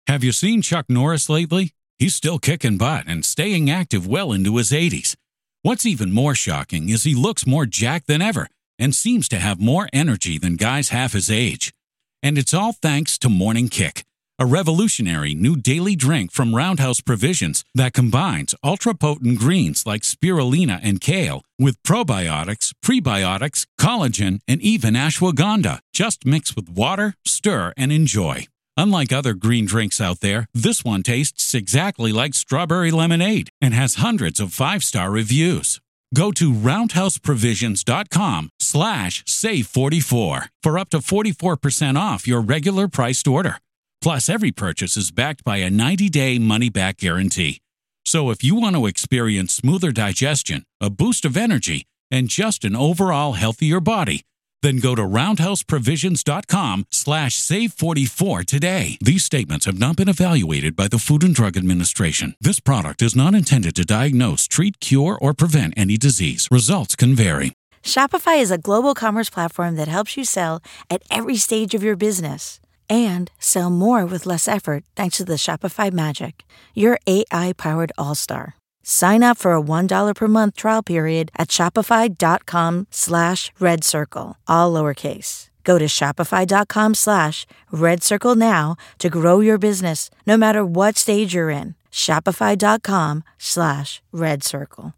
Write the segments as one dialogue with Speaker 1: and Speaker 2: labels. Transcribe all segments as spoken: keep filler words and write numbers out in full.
Speaker 1: Have you seen Chuck Norris lately? He's still kicking butt and staying active well into his eighties. What's even more shocking is he looks more jacked than ever and seems to have more energy than guys half his age. And it's all thanks to Morning Kick, a revolutionary new daily drink from Roundhouse Provisions that combines ultra-potent greens like spirulina and kale with probiotics, prebiotics, collagen, and even ashwagandha. Just mix with water, stir, and enjoy. Unlike other green drinks out there, this one tastes exactly like strawberry lemonade and has hundreds of five-star reviews. Go to roundhouseprovisions.com slash save44 for up to forty-four percent off your regular priced order. Plus, every purchase is backed by a ninety-day money-back guarantee. So if you want to experience smoother digestion, a boost of energy, and just an overall healthier body, then go to roundhouseprovisions.com slash save44 today. These statements have not been evaluated by the Food and Drug Administration. This product is not intended to diagnose, treat, cure, or prevent any disease. Results can vary.
Speaker 2: Shopify is a global commerce platform that helps you sell at every stage of your business and sell more with less effort thanks to the Shopify Magic, your A I-powered all-star. Sign up for a one dollar per month trial period at shopify.com slash red circle, all lowercase. Go to shopify.com slash red circle now to grow your business, no matter what stage you're in. Shopify.com slash red circle.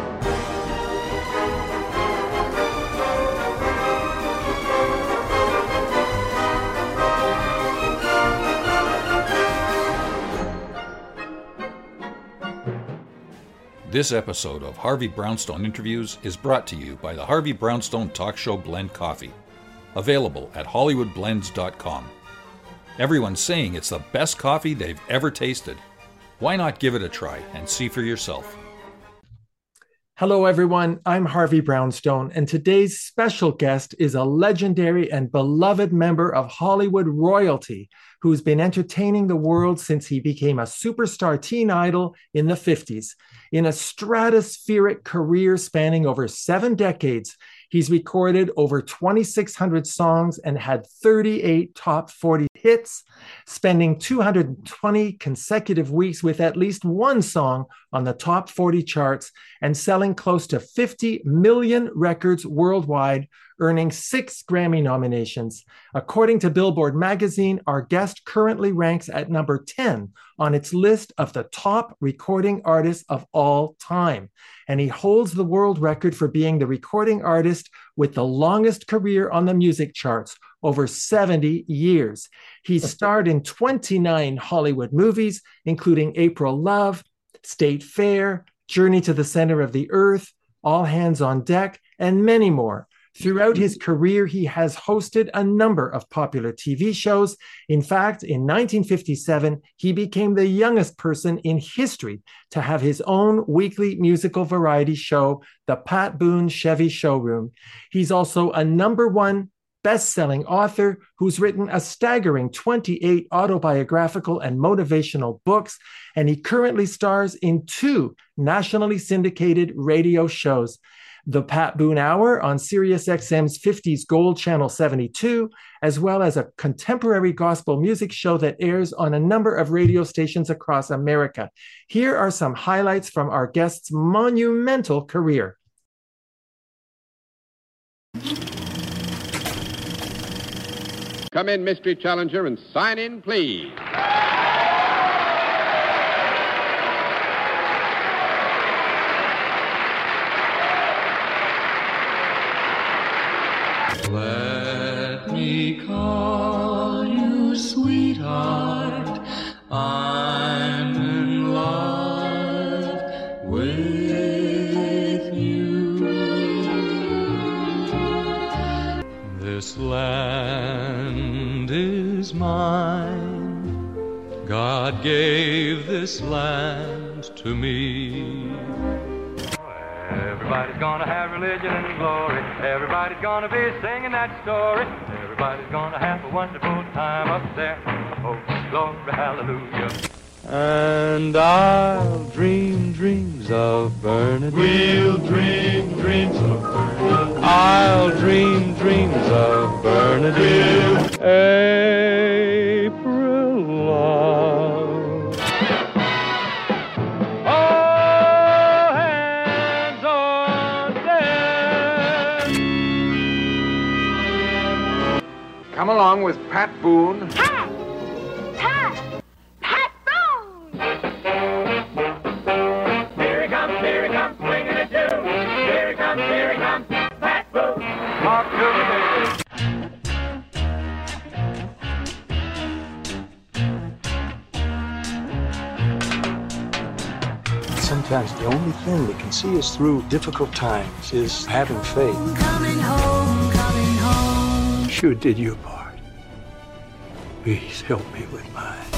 Speaker 3: This episode of Harvey Brownstone Interviews is brought to you by the Harvey Brownstone Talk Show Blend Coffee, available at hollywood blends dot com. Everyone's saying it's the best coffee they've ever tasted. Why not give it a try and see for yourself?
Speaker 4: Hello, everyone. I'm Harvey Brownstone, and today's special guest is a legendary and beloved member of Hollywood royalty who's been entertaining the world since he became a superstar teen idol in the fifties. In a stratospheric career spanning over seven decades, he's recorded over twenty-six hundred songs and had thirty-eight top forty hits, spending two hundred twenty consecutive weeks with at least one song on the top forty charts and selling close to fifty million records worldwide, earning six Grammy nominations. According to Billboard magazine, our guest currently ranks at number ten on its list of the top recording artists of all time. And he holds the world record for being the recording artist with the longest career on the music charts, over seventy years. He's starred in twenty-nine Hollywood movies, including April Love, State Fair, Journey to the Center of the Earth, All Hands on Deck, and many more. Throughout his career, he has hosted a number of popular T V shows. In fact, in nineteen fifty-seven, he became the youngest person in history to have his own weekly musical variety show, The Pat Boone Chevy Showroom. He's also a number one best-selling author who's written a staggering twenty-eight autobiographical and motivational books, and he currently stars in two nationally syndicated radio shows. The Pat Boone Hour on Sirius X M's fifties Gold Channel seventy-two, as well as a contemporary gospel music show that airs on a number of radio stations across America. Here are some highlights from our guest's monumental career.
Speaker 5: Come in, mystery challenger, and sign in, please.
Speaker 6: Let me call you sweetheart, I'm in love with you. This land is mine, God gave this land to me. Everybody's gonna have religion and glory. Everybody's gonna be singing that story. Everybody's gonna have a wonderful time up there. Oh, glory, hallelujah. And I'll dream dreams of Bernadette. We'll dream dreams of Bernadette. I'll dream dreams of Bernadette. We'll... April love.
Speaker 5: Come along with Pat Boone.
Speaker 7: Pat! Pat! Pat Boone!
Speaker 6: Here he comes, here he comes, swinging it too. Here he comes, here he comes, Pat Boone. Talk to me, baby.
Speaker 8: Sometimes the only thing that can see us through difficult times is having faith.
Speaker 7: Coming home, coming home.
Speaker 8: Sure did your part. Please help me with mine.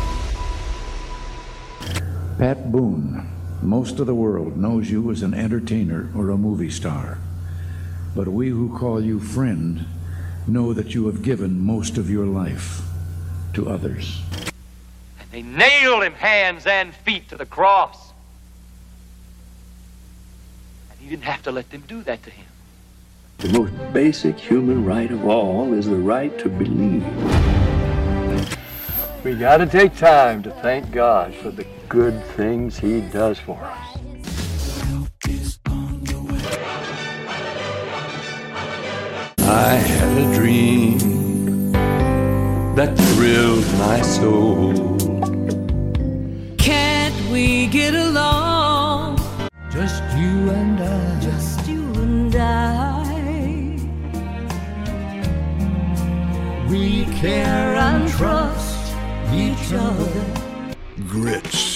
Speaker 9: Pat Boone. Most of the world knows you as an entertainer or a movie star. But we who call you friend know that you have given most of your life to others.
Speaker 6: And they nailed him hands and feet to the cross. He didn't have to let them do that to him.
Speaker 8: The most basic human right of all is the right to believe. We gotta take time to thank God for the good things He does for us. I had a dream that thrilled my soul.
Speaker 7: Can't we get along?
Speaker 8: Just you and I.
Speaker 7: Just you and I.
Speaker 8: We
Speaker 7: Care and trust each other.
Speaker 9: Grits.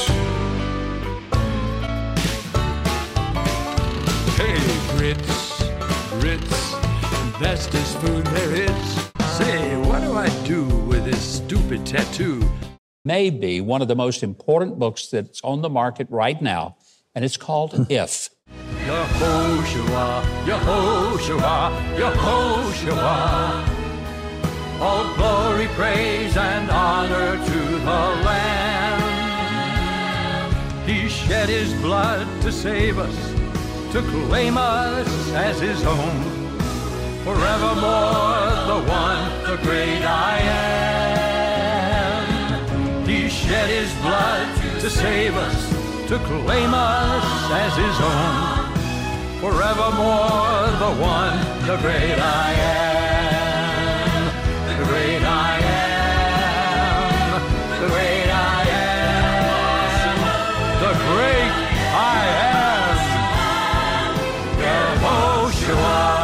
Speaker 8: Hey, grits, grits, bestest food there is. Say, what do I do with this stupid tattoo?
Speaker 10: May be one of the most important books that's on the market right now, and it's called If.
Speaker 8: Yehoshua, Yehoshua, Yehoshua. All glory, praise, and honor to the Lamb. He shed His blood to save us, to claim us as His own. Forevermore, the one, the great I am. He shed His blood to save us, to claim us as His own. Forevermore, the one, the great I am. The great I am. The great I am. The great I am. Yehoshua.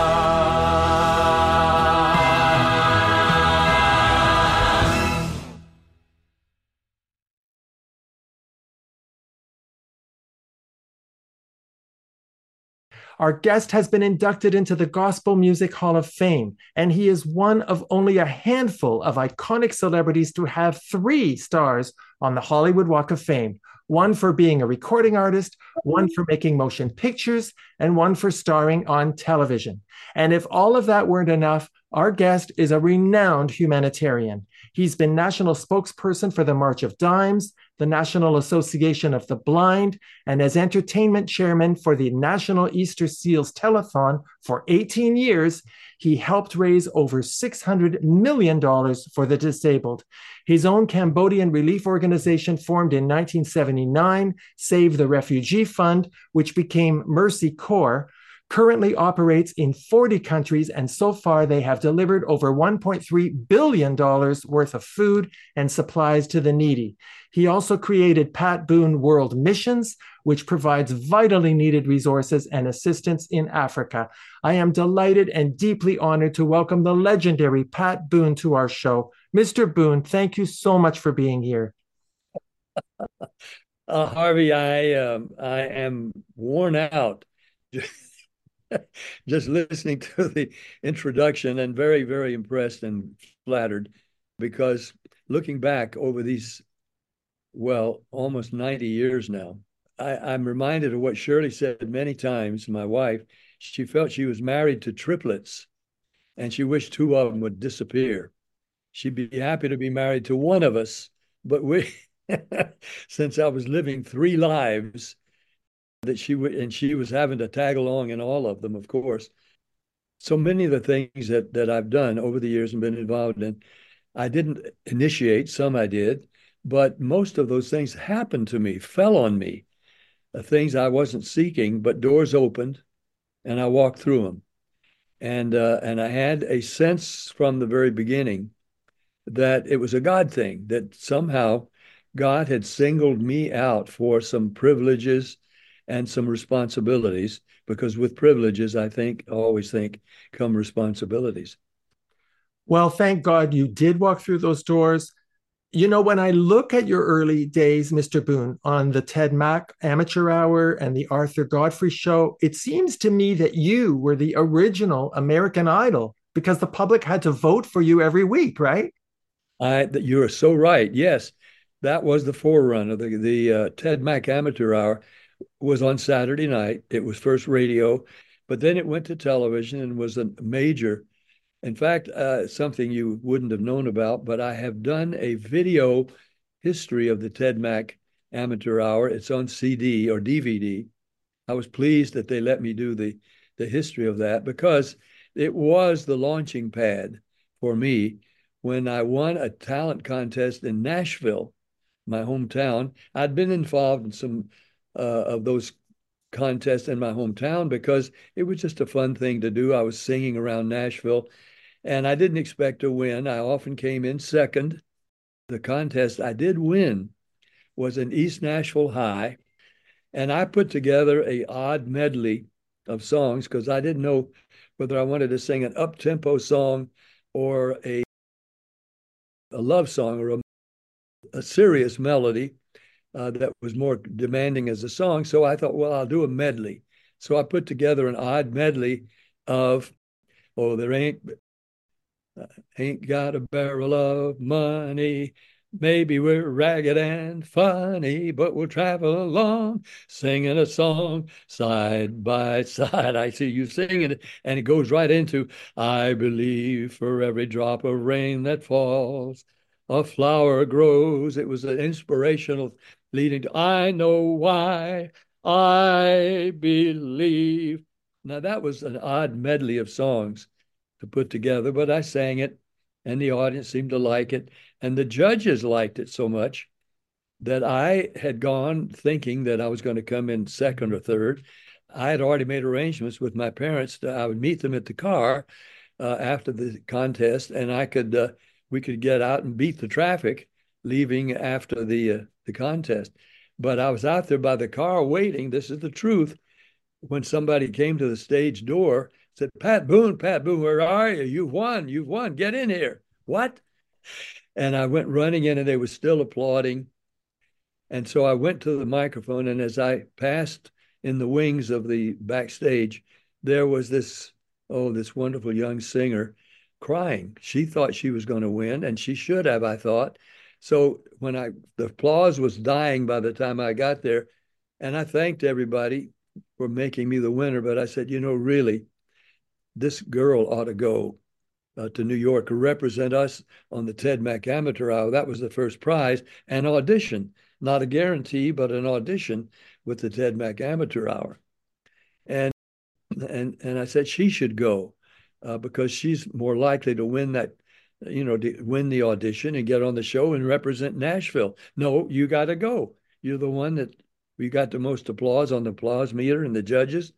Speaker 4: Our guest has been inducted into the Gospel Music Hall of Fame, and he is one of only a handful of iconic celebrities to have three stars on the Hollywood Walk of Fame, one for being a recording artist, one for making motion pictures, and one for starring on television. And if all of that weren't enough, our guest is a renowned humanitarian. He's been national spokesperson for the March of Dimes, the National Association of the Blind, and as entertainment chairman for the National Easter Seals Telethon for eighteen years, he helped raise over six hundred million dollars for the disabled. His own Cambodian relief organization, formed in nineteen seventy-nine, Save the Refugee Fund, which became Mercy Corps, currently operates in forty countries, and so far they have delivered over one point three billion dollars worth of food and supplies to the needy. He also created Pat Boone World Missions, which provides vitally needed resources and assistance in Africa. I am delighted and deeply honored to welcome the legendary Pat Boone to our show. Mister Boone, thank you so much for being here.
Speaker 8: Uh, Harvey, I um, I am worn out just listening to the introduction, and very, very impressed and flattered, because looking back over these, well, almost ninety years now, I, I'm reminded of what Shirley said many times, my wife. She felt she was married to triplets, and she wished two of them would disappear. She'd be happy to be married to one of us, but we, since I was living three lives, that she would, and she was having to tag along in all of them, of course. So many of the things that that I've done over the years and been involved in, I didn't initiate, some I did, but most of those things happened to me, fell on me, uh, things I wasn't seeking, but doors opened and I walked through them. And uh, and I had a sense from the very beginning that it was a God thing, that somehow God had singled me out for some privileges and some responsibilities, because with privileges, I think, I always think, come responsibilities.
Speaker 4: Well, thank God you did walk through those doors. You know, when I look at your early days, Mister Boone, on the Ted Mack Amateur Hour and the Arthur Godfrey Show, it seems to me that you were the original American Idol because the public had to vote for you every week, right?
Speaker 8: I, you're so right. Yes, that was the forerunner. The the uh, Ted Mack Amateur Hour was on Saturday night. It was first radio, but then it went to television and was a major. In fact, uh, something you wouldn't have known about, but I have done a video history of the Ted Mack Amateur Hour. It's on C D or D V D. I was pleased that they let me do the, the history of that, because it was the launching pad for me when I won a talent contest in Nashville, my hometown. I'd been involved in some uh, of those contests in my hometown because it was just a fun thing to do. I was singing around Nashville, and I didn't expect to win. I often came in second. The contest I did win was in East Nashville High, and I put together a odd medley of songs because I didn't know whether I wanted to sing an up-tempo song or a, a love song or a, a serious melody uh, that was more demanding as a song. So I thought, well, I'll do a medley. So I put together an odd medley of, oh, there ain't ain't got a barrel of money. Maybe we're ragged and funny, but we'll travel along singing a song side by side. I see you singing it, and it goes right into, I believe for every drop of rain that falls, a flower grows. It was an inspirational leading to, I know why I believe. Now, that was an odd medley of songs to put together, but I sang it, and the audience seemed to like it. And the judges liked it so much that I had gone thinking that I was going to come in second or third. I had already made arrangements with my parents that I would meet them at the car uh, after the contest, and I could uh, we could get out and beat the traffic leaving after the uh, the contest. But I was out there by the car waiting. This is the truth. When somebody came to the stage door, said, Pat Boone, Pat Boone, where are you? You've won, you've won, get in here. What? And I went running in, and they were still applauding. And so I went to the microphone, and as I passed in the wings of the backstage, there was this, oh, this wonderful young singer crying. She thought she was going to win, and she should have, I thought. So when I, the applause was dying by the time I got there, and I thanked everybody for making me the winner, but I said, you know, really, this girl ought to go uh, to New York to represent us on the Ted Mack Amateur Hour. That was the first prize, an audition, not a guarantee, but an audition with the Ted Mack Amateur Hour. And and and I said she should go uh, because she's more likely to win that, you know, to win the audition and get on the show and represent Nashville. No, you got to go. You're the one that we got the most applause on the applause meter and the judges.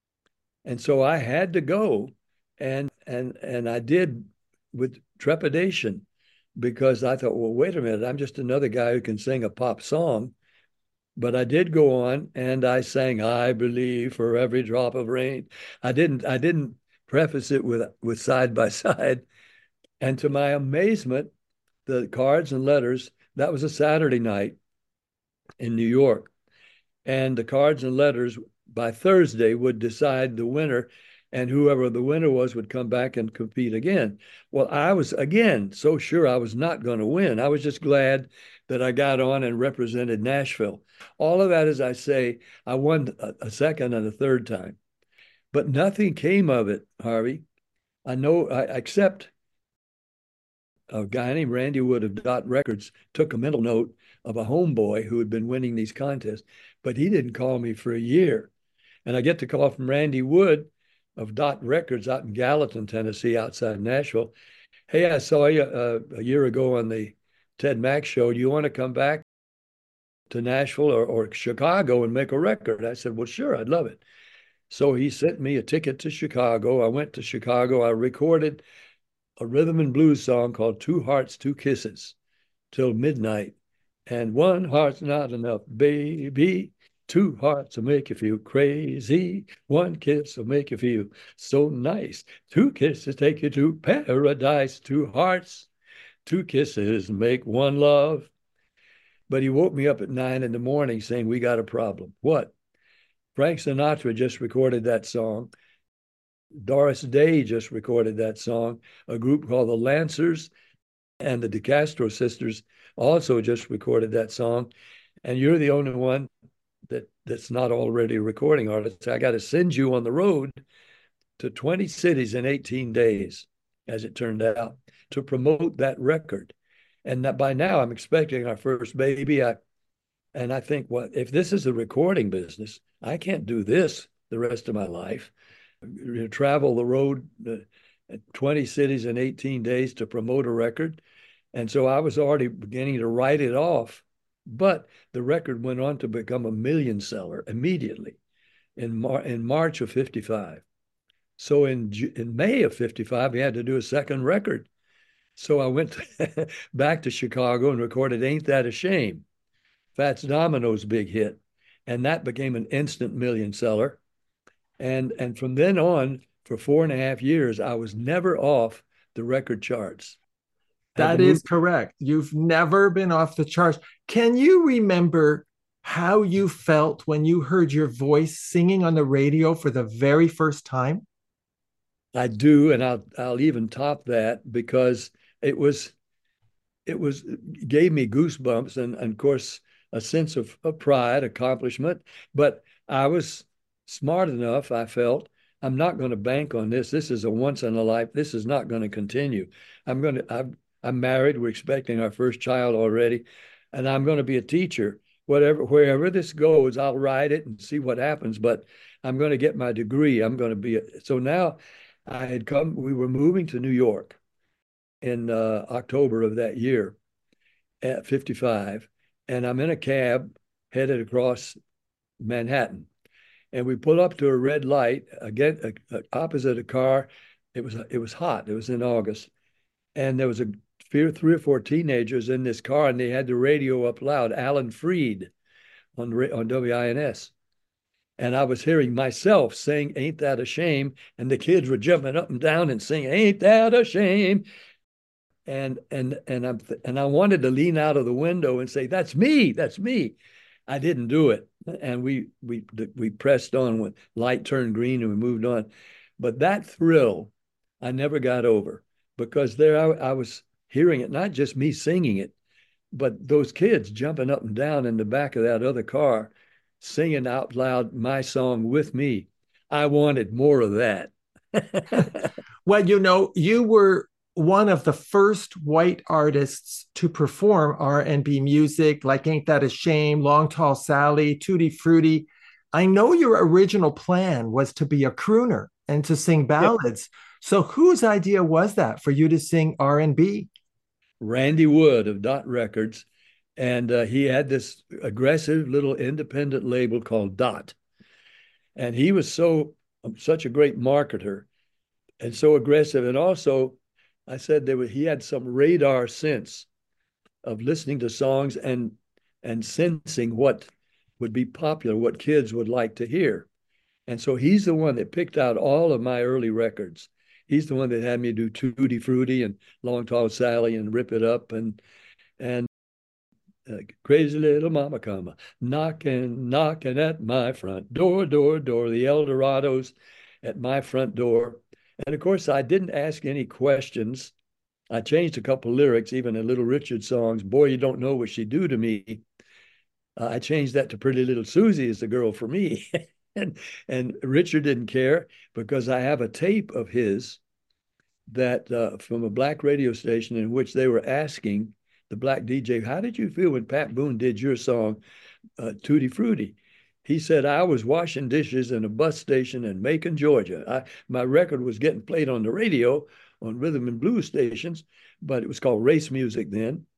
Speaker 8: And so I had to go, and and and I did with trepidation, because I thought, well, wait a minute, I'm just another guy who can sing a pop song. But I did go on, and I sang, I believe for every drop of rain. I didn't I didn't preface it with with side by side. And to my amazement, the cards and letters, that was a Saturday night in New York. And the cards and letters by Thursday would decide the winner, and whoever the winner was would come back and compete again. Well, I was, again, so sure I was not going to win. I was just glad that I got on and represented Nashville. All of that, as I say, I won a, a second and a third time. But nothing came of it, Harvey. I know, I, except a guy named Randy Wood of Dot Records took a mental note of a homeboy who had been winning these contests, but he didn't call me for a year. And I get the call from Randy Wood of Dot Records out in Gallatin, Tennessee, outside Nashville. Hey, I saw you uh, a year ago on the Ted Mack show. Do you want to come back to Nashville or, or Chicago and make a record? I said, well, sure, I'd love it. So he sent me a ticket to Chicago. I went to Chicago. I recorded a rhythm and blues song called Two Hearts, Two Kisses till midnight. And one heart's not enough, baby. Two hearts will make you feel crazy. One kiss will make you feel so nice. Two kisses take you to paradise. Two hearts, two kisses make one love. But he woke me up at nine in the morning saying, we got a problem. What? Frank Sinatra just recorded that song. Doris Day just recorded that song. A group called the Lancers and the DeCastro sisters also just recorded that song. And you're the only one that, that's not already a recording artist. I got to send you on the road to twenty cities in eighteen days, as it turned out, to promote that record. And that by now I'm expecting our first baby. I, and I think, what if this is the recording business? I can't do this the rest of my life. You travel the road, uh, twenty cities in eighteen days to promote a record. And so I was already beginning to write it off. But the record went on to become a million seller immediately in, Mar- in March of fifty-five. So in, in May of fifty-five, we had to do a second record. So I went to, back to Chicago and recorded Ain't That a Shame, Fats Domino's big hit. And that became an instant million seller. And, and from then on, for four and a half years, I was never off the record charts.
Speaker 4: That is correct. You've never been off the charts. Can you remember how you felt when you heard your voice singing on the radio for the very first time?
Speaker 8: I do, and I'll I'll even top that because it was it was it gave me goosebumps and, and of course a sense of, of pride, accomplishment. But I was smart enough, I felt, I'm not going to bank on this. This is a once in a life. This is not going to continue. I'm going to I'm I'm married. We're expecting our first child already, and I'm going to be a teacher. Whatever, wherever this goes, I'll ride it and see what happens. But I'm going to get my degree. I'm going to be a, so now. I had come. We were moving to New York in uh, October of that year, at fifty-five, and I'm in a cab headed across Manhattan, and we pull up to a red light again uh, opposite a car. It was it was hot. It was in August, and there was a three or four teenagers in this car, and they had the radio up loud. Alan Freed on on W I N S. And I was hearing myself saying, Ain't That a Shame? And the kids were jumping up and down and singing, Ain't That a Shame? And and and I'm and I wanted to lean out of the window and say, That's me, that's me. I didn't do it. And we we we pressed on when light turned green and we moved on. But that thrill, I never got over because there I, I was hearing it, not just me singing it, but those kids jumping up and down in the back of that other car, singing out loud my song with me. I wanted more of that.
Speaker 4: Well, you know, you were one of the first white artists to perform R and B music, like Ain't That a Shame, Long Tall Sally, Tutti Frutti. I know your original plan was to be a crooner and to sing ballads. Yeah. So whose idea was that for you to sing R and B?
Speaker 8: Randy Wood of Dot Records. And uh, he had this aggressive little independent label called Dot. And he was so such a great marketer and so aggressive. And also, I said there was, he had some radar sense of listening to songs and and sensing what would be popular, what kids would like to hear. And so he's the one that picked out all of my early records. He's the one that had me do Tutti Frutti and Long Tall Sally and Rip It Up and and Uh, crazy little mama come knocking, knocking at my front door, door, door, the Eldorados at my front door. And of course, I didn't ask any questions. I changed a couple lyrics, even in Little Richard songs. Boy, you don't know what she do to me. Uh, I changed that to Pretty Little Susie is the girl for me. and, and Richard didn't care because I have a tape of his that uh, from a black radio station in which they were asking the black D J, how did you feel when Pat Boone did your song, uh, Tutti Frutti? He said, I was washing dishes in a bus station in Macon, Georgia. I, my record was getting played on the radio on rhythm and blues stations, but it was called race music then.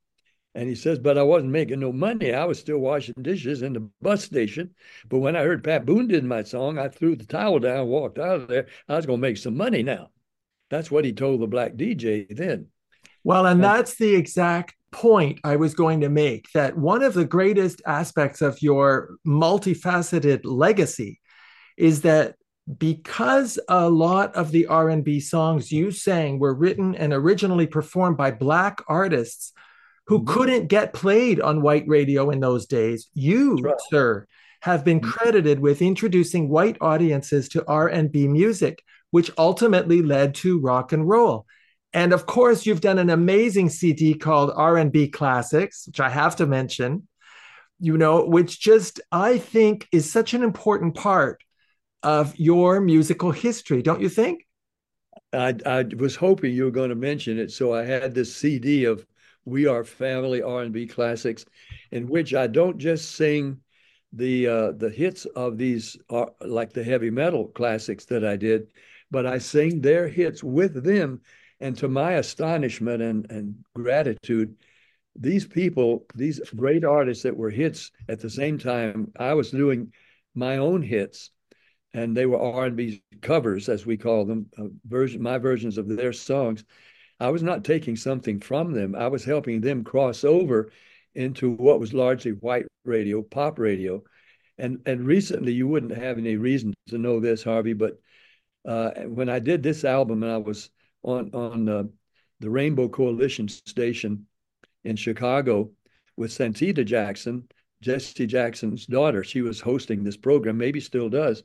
Speaker 8: And he says, but I wasn't making no money. I was still washing dishes in the bus station. But when I heard Pat Boone did my song, I threw the towel down, walked out of there. I was going to make some money now. That's what he told the black D J then.
Speaker 4: Well, and that's the exact point I was going to make, that one of the greatest aspects of your multifaceted legacy is that because a lot of the R and B songs you sang were written and originally performed by Black artists who mm-hmm. couldn't get played on white radio in those days, you, right. sir, have been mm-hmm. credited with introducing white audiences to R and B music, which ultimately led to rock and roll. And of course, you've done an amazing C D called R and B Classics, which I have to mention, you know, which just, I think, is such an important part of your musical history, don't you think?
Speaker 8: I, I was hoping you were going to mention it. So I had this C D of We Are Family R and B Classics, in which I don't just sing the uh, the hits of these, uh, like the heavy metal classics that I did, but I sing their hits with them. And to my astonishment and, and gratitude, these people, these great artists that were hits at the same time, I was doing my own hits, and they were R and B covers, as we call them, uh, version, my versions of their songs. I was not taking something from them. I was helping them cross over into what was largely white radio, pop radio. And, and recently, you wouldn't have any reason to know this, Harvey, but uh, when I did this album, and I was on on uh, the Rainbow Coalition station in Chicago with Santita Jackson, Jesse Jackson's daughter. She was hosting this program, maybe still does.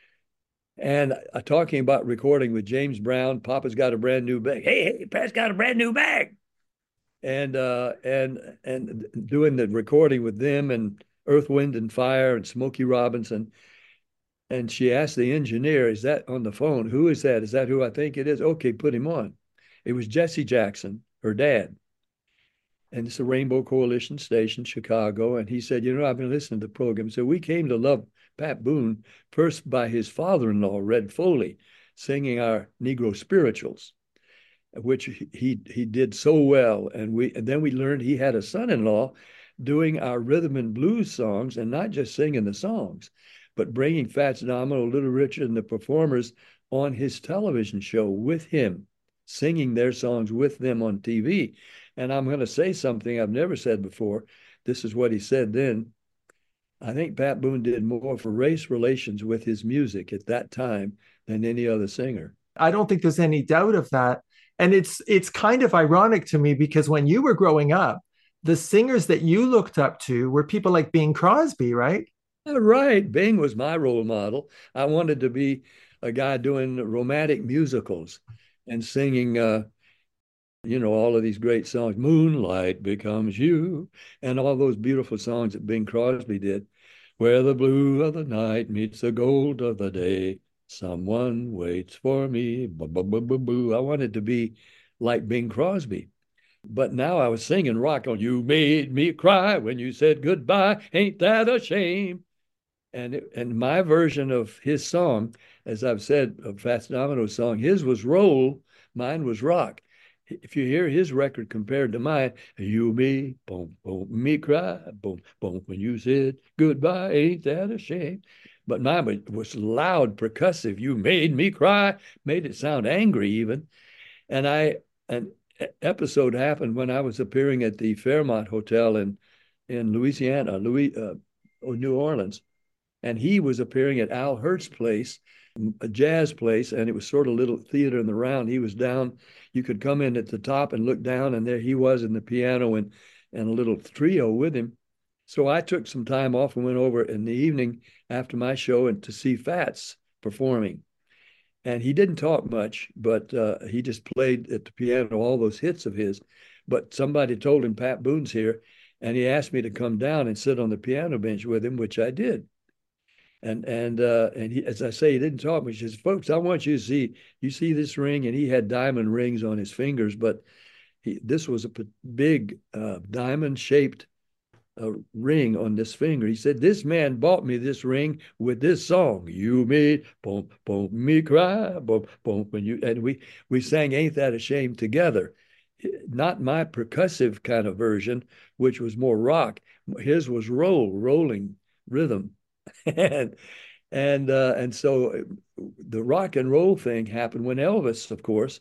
Speaker 8: And uh, talking about recording with James Brown, Papa's got a brand new bag. Hey, hey, Pat's got a brand new bag. And uh, and and doing the recording with them and Earth, Wind and Fire and Smokey Robinson. And she asked the engineer, is that on the phone? Who is that? Is that who I think it is? Okay, put him on. It was Jesse Jackson, her dad. And it's a Rainbow Coalition station, Chicago. And he said, you know, I've been listening to the program. So we came to love Pat Boone first by his father-in-law, Red Foley, singing our Negro spirituals, which he he did so well. And we and then we learned he had a son-in-law doing our rhythm and blues songs, and not just singing the songs, but bringing Fats Domino, Little Richard, and the performers on his television show with him, singing their songs with them on T V. And I'm going to say something I've never said before. This is what he said then. I think Pat Boone did more for race relations with his music at that time than any other singer.
Speaker 4: I don't think there's any doubt of that. And it's it's kind of ironic to me, because when you were growing up, the singers that you looked up to were people like Bing Crosby, right?
Speaker 8: Right. Bing was my role model. I wanted to be a guy doing romantic musicals and singing, uh, you know, all of these great songs, Moonlight Becomes You, and all those beautiful songs that Bing Crosby did, where the blue of the night meets the gold of the day. Someone waits for me. Boo, boo, boo, boo, boo. I wanted to be like Bing Crosby. But now I was singing rock on You Made Me Cry When You Said Goodbye. Ain't that a shame? And it, and my version of his song, as I've said, of Fats Domino's song, his was roll, mine was rock. If you hear his record compared to mine, you me, boom, boom, me cry, boom, boom, when you said goodbye, ain't that a shame? But mine was loud, percussive. You made me cry, made it sound angry even. And I, an episode happened when I was appearing at the Fairmont Hotel in, in Louisiana, Louis, uh, or New Orleans. And he was appearing at Al Hurt's place, a jazz place, and it was sort of a little theater in the round. He was down. You could come in at the top and look down, and there he was in the piano and, and a little trio with him. So I took some time off and went over in the evening after my show and to see Fats performing. And he didn't talk much, but uh, he just played at the piano all those hits of his. But somebody told him Pat Boone's here, and he asked me to come down and sit on the piano bench with him, which I did. And and uh, and he, as I say, he didn't talk much. He says, folks, I want you to see, you see this ring? And he had diamond rings on his fingers, but he, this was a big uh, diamond-shaped uh, ring on this finger. He said, this man bought me this ring with this song. You made, boom, boom, me cry, boom, boom. When you, and we, we sang Ain't That a Shame together. not my percussive kind of version, which was more rock. His was roll, rolling rhythm. and and uh, and so the rock and roll thing happened when Elvis, of course,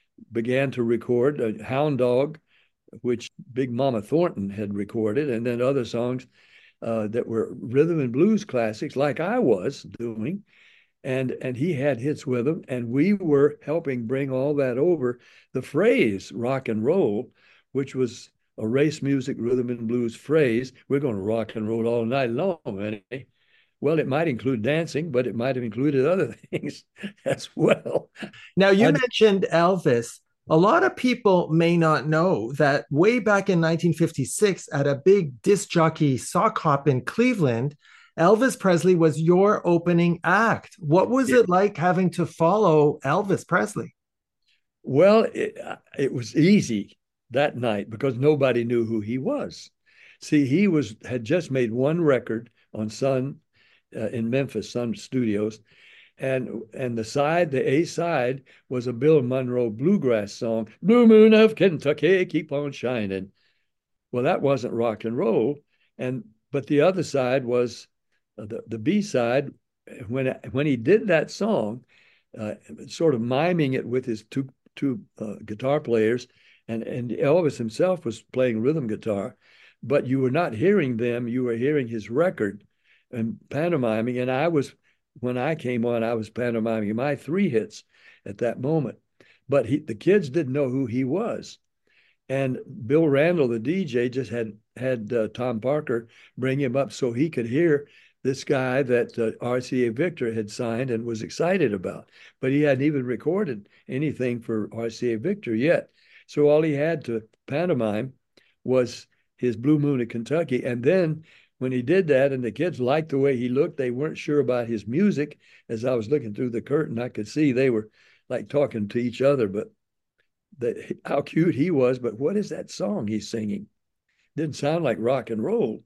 Speaker 8: began to record uh, Hound Dog, which Big Mama Thornton had recorded, and then other songs uh, that were rhythm and blues classics, like I was doing. And, and he had hits with them, and we were helping bring all that over. The phrase rock and roll, which was a race music, rhythm and blues phrase, we're going to rock and roll all night long. Anyway. Well, it might include dancing, but it might have included other things as well.
Speaker 4: Now, you
Speaker 8: I,
Speaker 4: mentioned Elvis. A lot of people may not know that way back in nineteen fifty-six, at a big disc jockey sock hop in Cleveland, Elvis Presley was your opening act. What was it like having to follow Elvis Presley?
Speaker 8: Well, it, it was easy that night because nobody knew who he was. See, he was had just made one record on Sun uh, in Memphis, Sun Studios, and and the side, the A side, was a Bill Monroe bluegrass song, "Blue Moon of Kentucky, Keep on Shining." Well, that wasn't rock and roll, and but the other side was the the B side. When when he did that song, uh, sort of miming it with his two two uh, guitar players, and and Elvis himself was playing rhythm guitar, but you were not hearing them. You were hearing his record and pantomiming. And I was, when I came on, I was pantomiming my three hits at that moment. But he, the kids didn't know who he was. And Bill Randall, the D J, just had had uh, Tom Parker bring him up so he could hear this guy that uh, R C A Victor had signed and was excited about. But he hadn't even recorded anything for R C A Victor yet. So all he had to pantomime was his Blue Moon of Kentucky. And then when he did that and the kids liked the way he looked, they weren't sure about his music. As I was looking through the curtain, I could see they were like talking to each other, but that how cute he was. But what is that song he's singing? Didn't sound like rock and roll.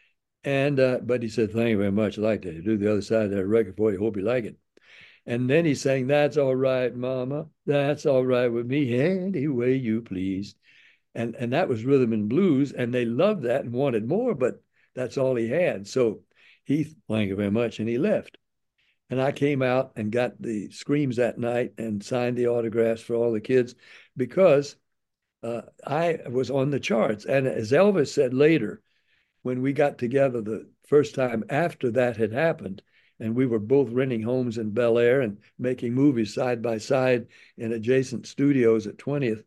Speaker 8: And uh, but he said, "Thank you very much. I like that. You do the other side of that record for you. Hope you like it." And then he sang, "That's all right, Mama. That's all right with me. Any way you please." And and that was rhythm and blues, and they loved that and wanted more, but that's all he had. So he, "Thank you very much," and he left. And I came out and got the screams that night and signed the autographs for all the kids because uh, I was on the charts. And as Elvis said later, when we got together the first time after that had happened, and we were both renting homes in Bel Air and making movies side by side in adjacent studios at twentieth,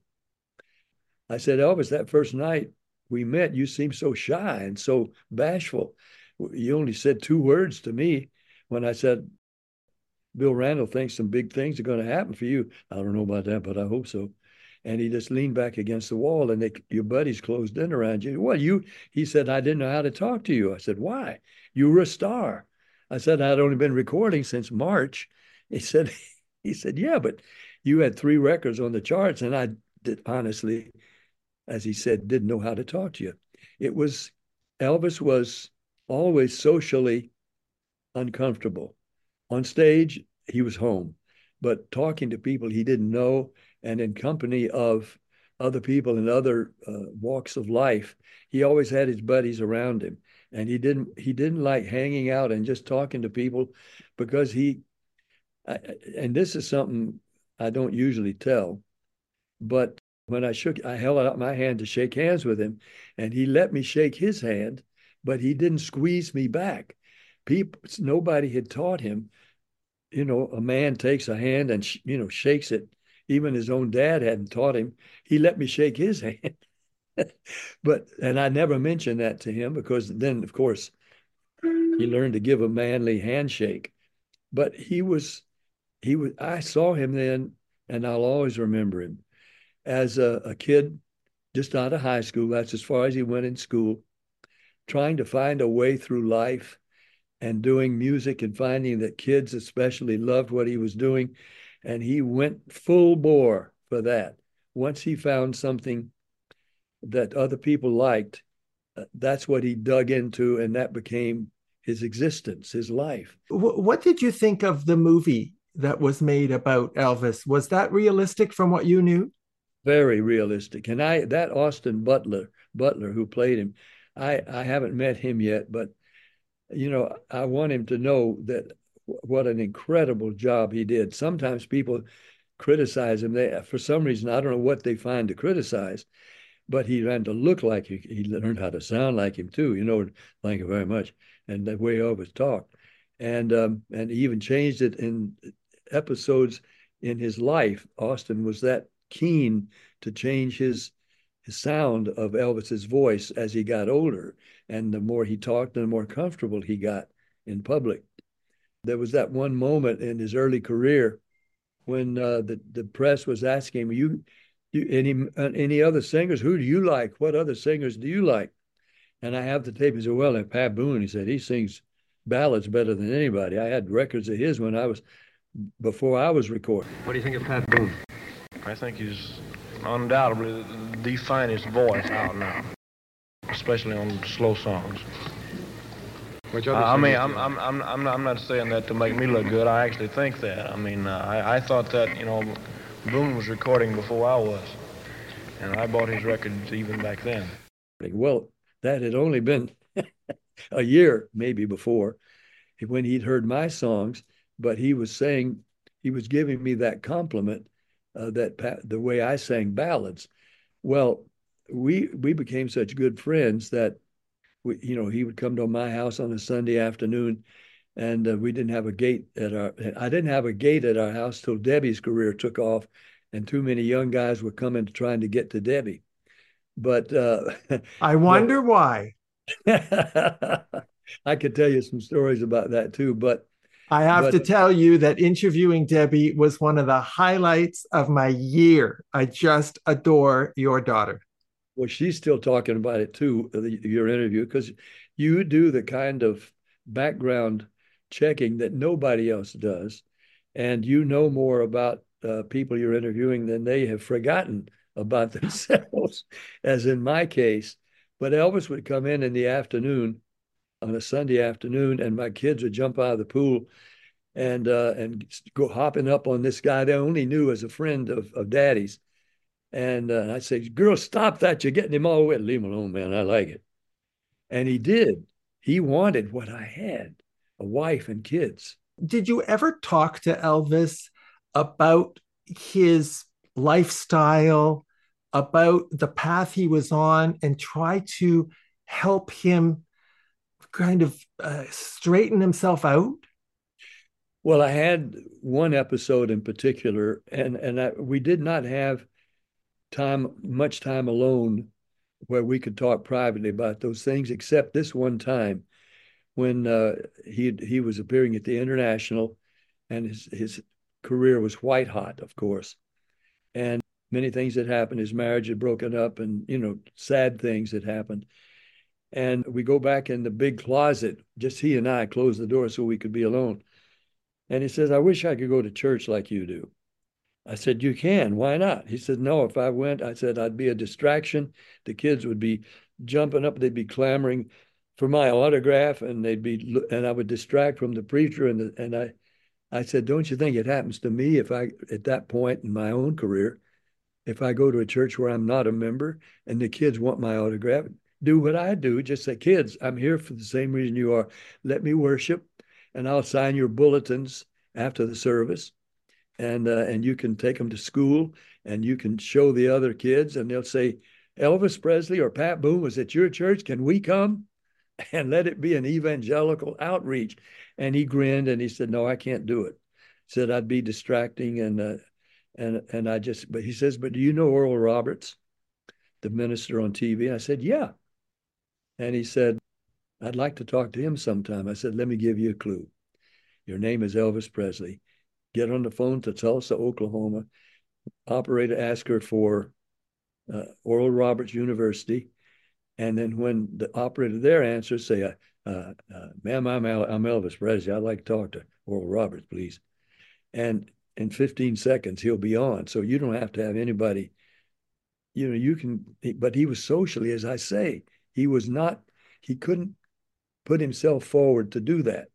Speaker 8: I said, "Elvis, that first night we met, you seemed so shy and so bashful. You only said two words to me when I said, 'Bill Randall thinks some big things are going to happen for you.' 'I don't know about that, but I hope so.' And he just leaned back against the wall, and they, your buddies closed in around you. 'Well, you,' he said, 'I didn't know how to talk to you.' I said, 'Why? You were a star.' I said, 'I'd only been recording since March.' He said, he said, 'Yeah, but you had three records on the charts, and I did, honestly, as he said, didn't know how to talk to you.' It was, Elvis was always socially uncomfortable. On stage, he was home, but talking to people he didn't know and in company of other people in other uh, walks of life, he always had his buddies around him. And he didn't he didn't like hanging out and just talking to people because he, I, and this is something I don't usually tell, but when I shook, I held out my hand to shake hands with him, and he let me shake his hand, but he didn't squeeze me back. People, nobody had taught him, you know, a man takes a hand and, you know, shakes it. Even his own dad hadn't taught him. He let me shake his hand. But, and I never mentioned that to him because then, of course, he learned to give a manly handshake. But he was, he was, I saw him then, and I'll always remember him as a, a kid just out of high school. That's as far as he went in school, trying to find a way through life and doing music and finding that kids especially loved what he was doing. And he went full bore for that. Once he found something that other people liked, uh, that's what he dug into, and that became his existence, his life.
Speaker 4: What did you think of the movie that was made about Elvis? Was that realistic from what you knew?
Speaker 8: very realistic. And I that Austin Butler Butler who played him, I I haven't met him yet, but you know, I want him to know that what an incredible job he did. Sometimes people criticize him. They, for some reason, I don't know what they find to criticize, but he ran to look like he, he learned how to sound like him too. You know, thank you very much, and the way he always talked, and um, and he even changed it in episodes in his life. Austin was that keen to change his his sound of Elvis's voice as he got older, and the more he talked, the more comfortable he got in public. There was that one moment in his early career when uh, the the press was asking him, "You, you any uh, any other singers? Who do you like? What other singers do you like?" And I have the tape. He said, "Well, and Pat Boone," he said, "he sings ballads better than anybody. I had records of his when I was before I was recording."
Speaker 11: What do you think of Pat Boone?
Speaker 12: I think he's undoubtedly the finest voice out now, especially on slow songs.
Speaker 11: Which
Speaker 12: Uh,
Speaker 11: other
Speaker 12: I mean,
Speaker 11: singers
Speaker 12: I'm,
Speaker 11: do you
Speaker 12: I'm, I'm, I'm not, I'm not saying that to make me look good. I actually think that. I mean, uh, I, I thought that, you know, Boone was recording before I was, and I bought his records even back then.
Speaker 8: Well, that had only been a year maybe before when he'd heard my songs, but he was saying, he was giving me that compliment uh, that pa- the way I sang ballads. Well, we we became such good friends that we, you know, he would come to my house on a Sunday afternoon, and uh, we didn't have a gate at our. I didn't have a gate at our house till Debbie's career took off, and too many young guys were coming to trying to get to Debbie. But uh,
Speaker 4: I wonder
Speaker 8: but,
Speaker 4: why.
Speaker 8: I could tell you some stories about that too, but
Speaker 4: I have
Speaker 8: but,
Speaker 4: to tell you that interviewing Debbie was one of the highlights of my year. I just adore your daughter.
Speaker 8: Well, she's still talking about it too, your interview, because you do the kind of background checking that nobody else does. And you know more about uh, people you're interviewing than they have forgotten about themselves, as in my case. But Elvis would come in in the afternoon on a Sunday afternoon, and my kids would jump out of the pool and uh, and go hopping up on this guy they only knew as a friend of, of Daddy's. And uh, I'd say, "Girl, stop that. You're getting him all wet. Leave him alone, man. I like it." And he did. He wanted what I had, a wife and kids.
Speaker 4: Did you ever talk to Elvis about his lifestyle, about the path he was on, and try to help him kind of uh, straighten himself out?
Speaker 8: Well, I had one episode in particular, and, and I, we did not have time, much time alone where we could talk privately about those things, except this one time when uh, he he was appearing at the International, and his his career was white hot, of course, and many things had happened. His marriage had broken up, and you know, sad things had happened. And we go back in the big closet, just he and I closed the door so we could be alone. And he says, "I wish I could go to church like you do." I said, "You can. Why not?" He said, "No, if I went," I said, "I'd be a distraction. The kids would be jumping up. They'd be clamoring for my autograph, and they'd be, and I would distract from the preacher." And the, and I, I said, "Don't you think it happens to me if I, at that point in my own career, if I go to a church where I'm not a member and the kids want my autograph, do what I do. Just say, 'Kids, I'm here for the same reason you are. Let me worship, and I'll sign your bulletins after the service. And uh, and you can take them to school, and you can show the other kids, and they'll say, Elvis Presley or Pat Boone was at your church. Can we come?' And let it be an evangelical outreach." And he grinned and he said, "No, I can't do it." He said, "I'd be distracting." And uh, and and I just, but he says, "But do you know Oral Roberts, the minister on T V?" I said, "Yeah." And he said, "I'd like to talk to him sometime." I said, "Let me give you a clue. Your name is Elvis Presley. Get on the phone to Tulsa, Oklahoma. Operator, ask her for uh, Oral Roberts University. And then when the operator there answers, say, uh, uh, uh, ma'am, I'm, El- I'm Elvis Presley. I'd like to talk to Oral Roberts, please." And in fifteen seconds, he'll be on. So you don't have to have anybody, you know, you can, but he was socially, as I say, he was not, he couldn't put himself forward to do that.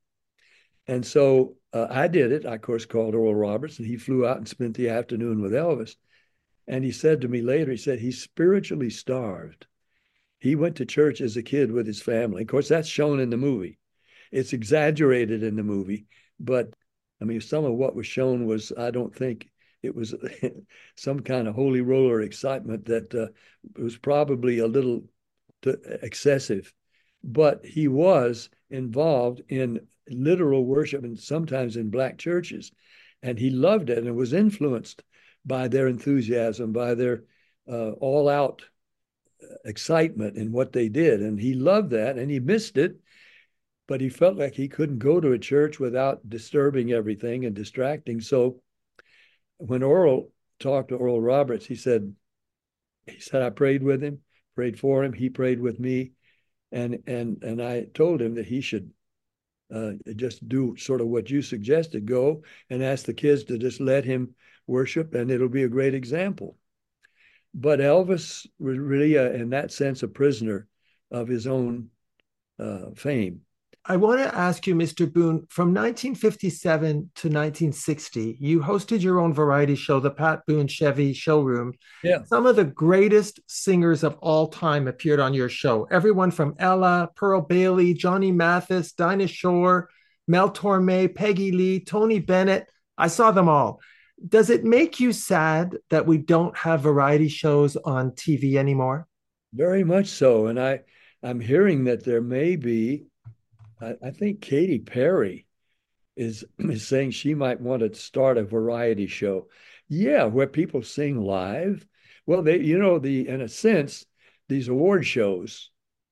Speaker 8: And so uh, I did it. I, of course, called Oral Roberts, and he flew out and spent the afternoon with Elvis. And he said to me later, he said, he's spiritually starved. He went to church as a kid with his family. Of course, that's shown in the movie. It's exaggerated in the movie, but I mean, some of what was shown was, I don't think it was some kind of holy roller excitement that uh, was probably a little excessive. But he was involved in literal worship and sometimes in black churches. And he loved it and was influenced by their enthusiasm, by their uh, all-out excitement in what they did. And he loved that and he missed it, but he felt like he couldn't go to a church without disturbing everything and distracting. So when Oral talked to Oral Roberts, he said, he said, I prayed with him, prayed for him. He prayed with me. And, and, and I told him that he should uh, just do sort of what you suggested, go and ask the kids to just let him worship, and it'll be a great example. But Elvis was really, a, in that sense, a prisoner of his own uh, fame.
Speaker 4: I want to ask you, Mister Boone, from nineteen fifty-seven to nineteen sixty, you hosted your own variety show, the Pat Boone Chevy Showroom.
Speaker 8: Yeah.
Speaker 4: Some of the greatest singers of all time appeared on your show. Everyone from Ella, Pearl Bailey, Johnny Mathis, Dinah Shore, Mel Torme, Peggy Lee, Tony Bennett. I saw them all. Does it make you sad that we don't have variety shows on T V anymore?
Speaker 8: Very much so. And I, I'm hearing that there may be, I, I think Katy Perry is, is saying she might want to start a variety show. Yeah, where people sing live. Well, they, you know, the in a sense, these award shows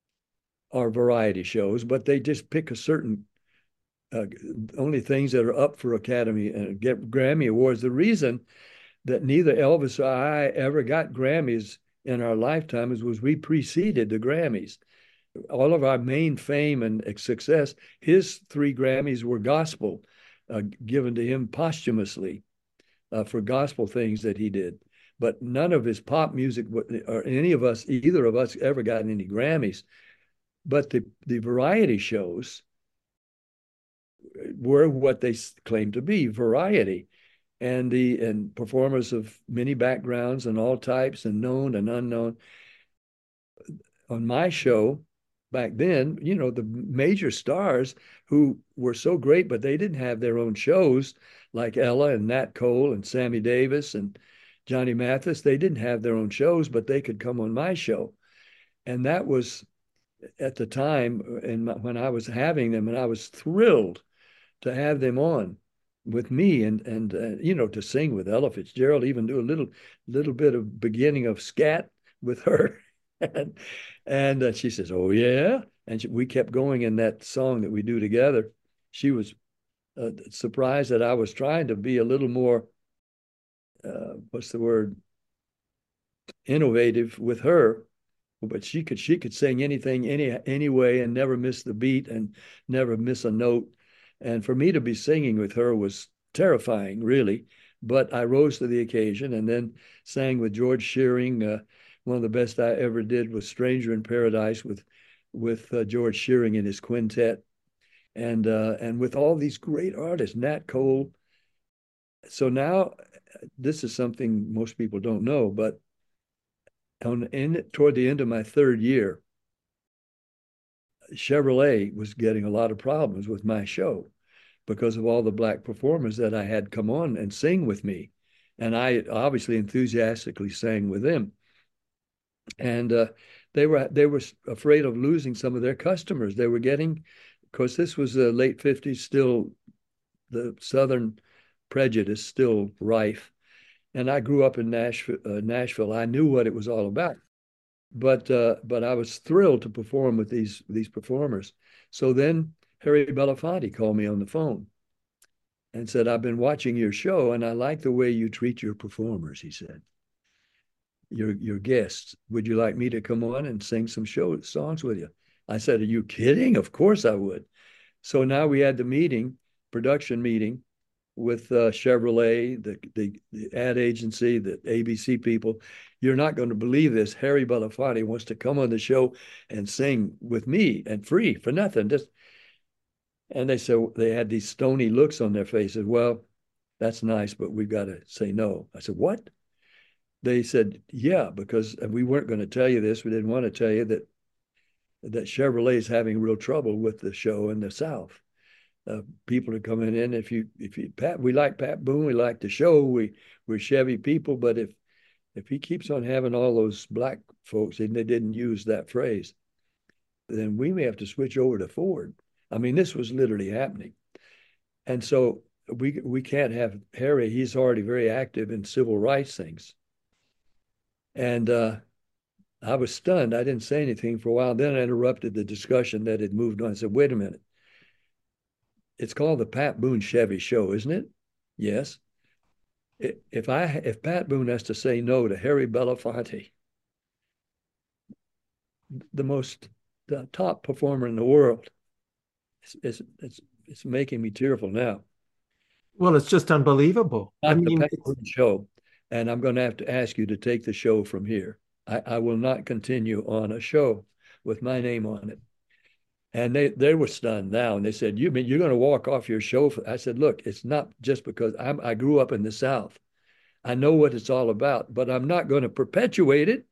Speaker 8: are variety shows, but they just pick a certain Uh, only things that are up for Academy and get Grammy Awards. The reason that neither Elvis or I ever got Grammys in our lifetime is was we preceded the Grammys. All of our main fame and success, his three Grammys were gospel, uh, given to him posthumously uh, for gospel things that he did. But none of his pop music, or any of us, either of us ever got any Grammys. But the, the variety shows were what they claimed to be, variety, and the and performers of many backgrounds and all types and known and unknown. On my show back then, you know, the major stars who were so great, but they didn't have their own shows, like Ella and Nat Cole and Sammy Davis and Johnny Mathis. They didn't have their own shows, but they could come on my show. And that was at the time, and when I was having them, and I was thrilled to have them on with me, and and uh, you know, to sing with Ella Fitzgerald, even do a little little bit of beginning of scat with her, and and uh, she says, "Oh yeah," and she, we kept going in that song that we do together. She was uh, surprised that I was trying to be a little more, uh, what's the word, innovative with her, but she could she could sing anything any anyway and never miss the beat and never miss a note. And for me to be singing with her was terrifying, really. But I rose to the occasion and then sang with George Shearing. Uh, one of the best I ever did was Stranger in Paradise with with uh, George Shearing and his quintet. And, uh, and with all these great artists, Nat Cole. So now this is something most people don't know, but on, in, toward the end of my third year, Chevrolet was getting a lot of problems with my show because of all the black performers that I had come on and sing with me. And I obviously enthusiastically sang with them. And uh, they were they were afraid of losing some of their customers. They were getting, because this was the late fifties, still the Southern prejudice still rife. And I grew up in Nashville. Uh, Nashville. I knew what it was all about. But uh, but I was thrilled to perform with these these performers. So then Harry Belafonte called me on the phone and said, "I've been watching your show and I like the way you treat your performers," he said. Your your guests. Would you like me to come on and sing some show songs with you? I said, "Are you kidding? Of course I would." So now we had the meeting, production meeting, with uh, Chevrolet, the, the the ad agency, the A B C people. You're not going to believe this. Harry Belafonte wants to come on the show and sing with me and free for nothing. Just and they said they had these stony looks on their faces. Well, that's nice, but we've got to say no. I said, what? they said, yeah, because we weren't going to tell you this. We didn't want to tell you that that Chevrolet is having real trouble with the show in the South. Uh, people are coming in. If you, if you, Pat, we like Pat Boone, we like the show. We, we're Chevy people, but if, if he keeps on having all those black folks, and they didn't use that phrase, then we may have to switch over to Ford. I mean, this was literally happening. And so we, we can't have Harry. He's already very active in civil rights things. And, uh, I was stunned. I didn't say anything for a while. Then I interrupted the discussion that had moved on. I said, wait a minute. It's called the Pat Boone Chevy Show, isn't it? Yes. If I if Pat Boone has to say no to Harry Belafonte, the most the top performer in the world, it's it's it's, it's making me tearful now.
Speaker 4: Well, it's just unbelievable.
Speaker 8: Not
Speaker 4: I mean,
Speaker 8: the Pat Boone show, and I'm going to have to ask you to take the show from here. I, I will not continue on a show with my name on it. And they, they were stunned now. And they said, you mean you're going to walk off your show? For, I said, look, it's not just because I'm, I grew up in the South. I know what it's all about, but I'm not going to perpetuate it.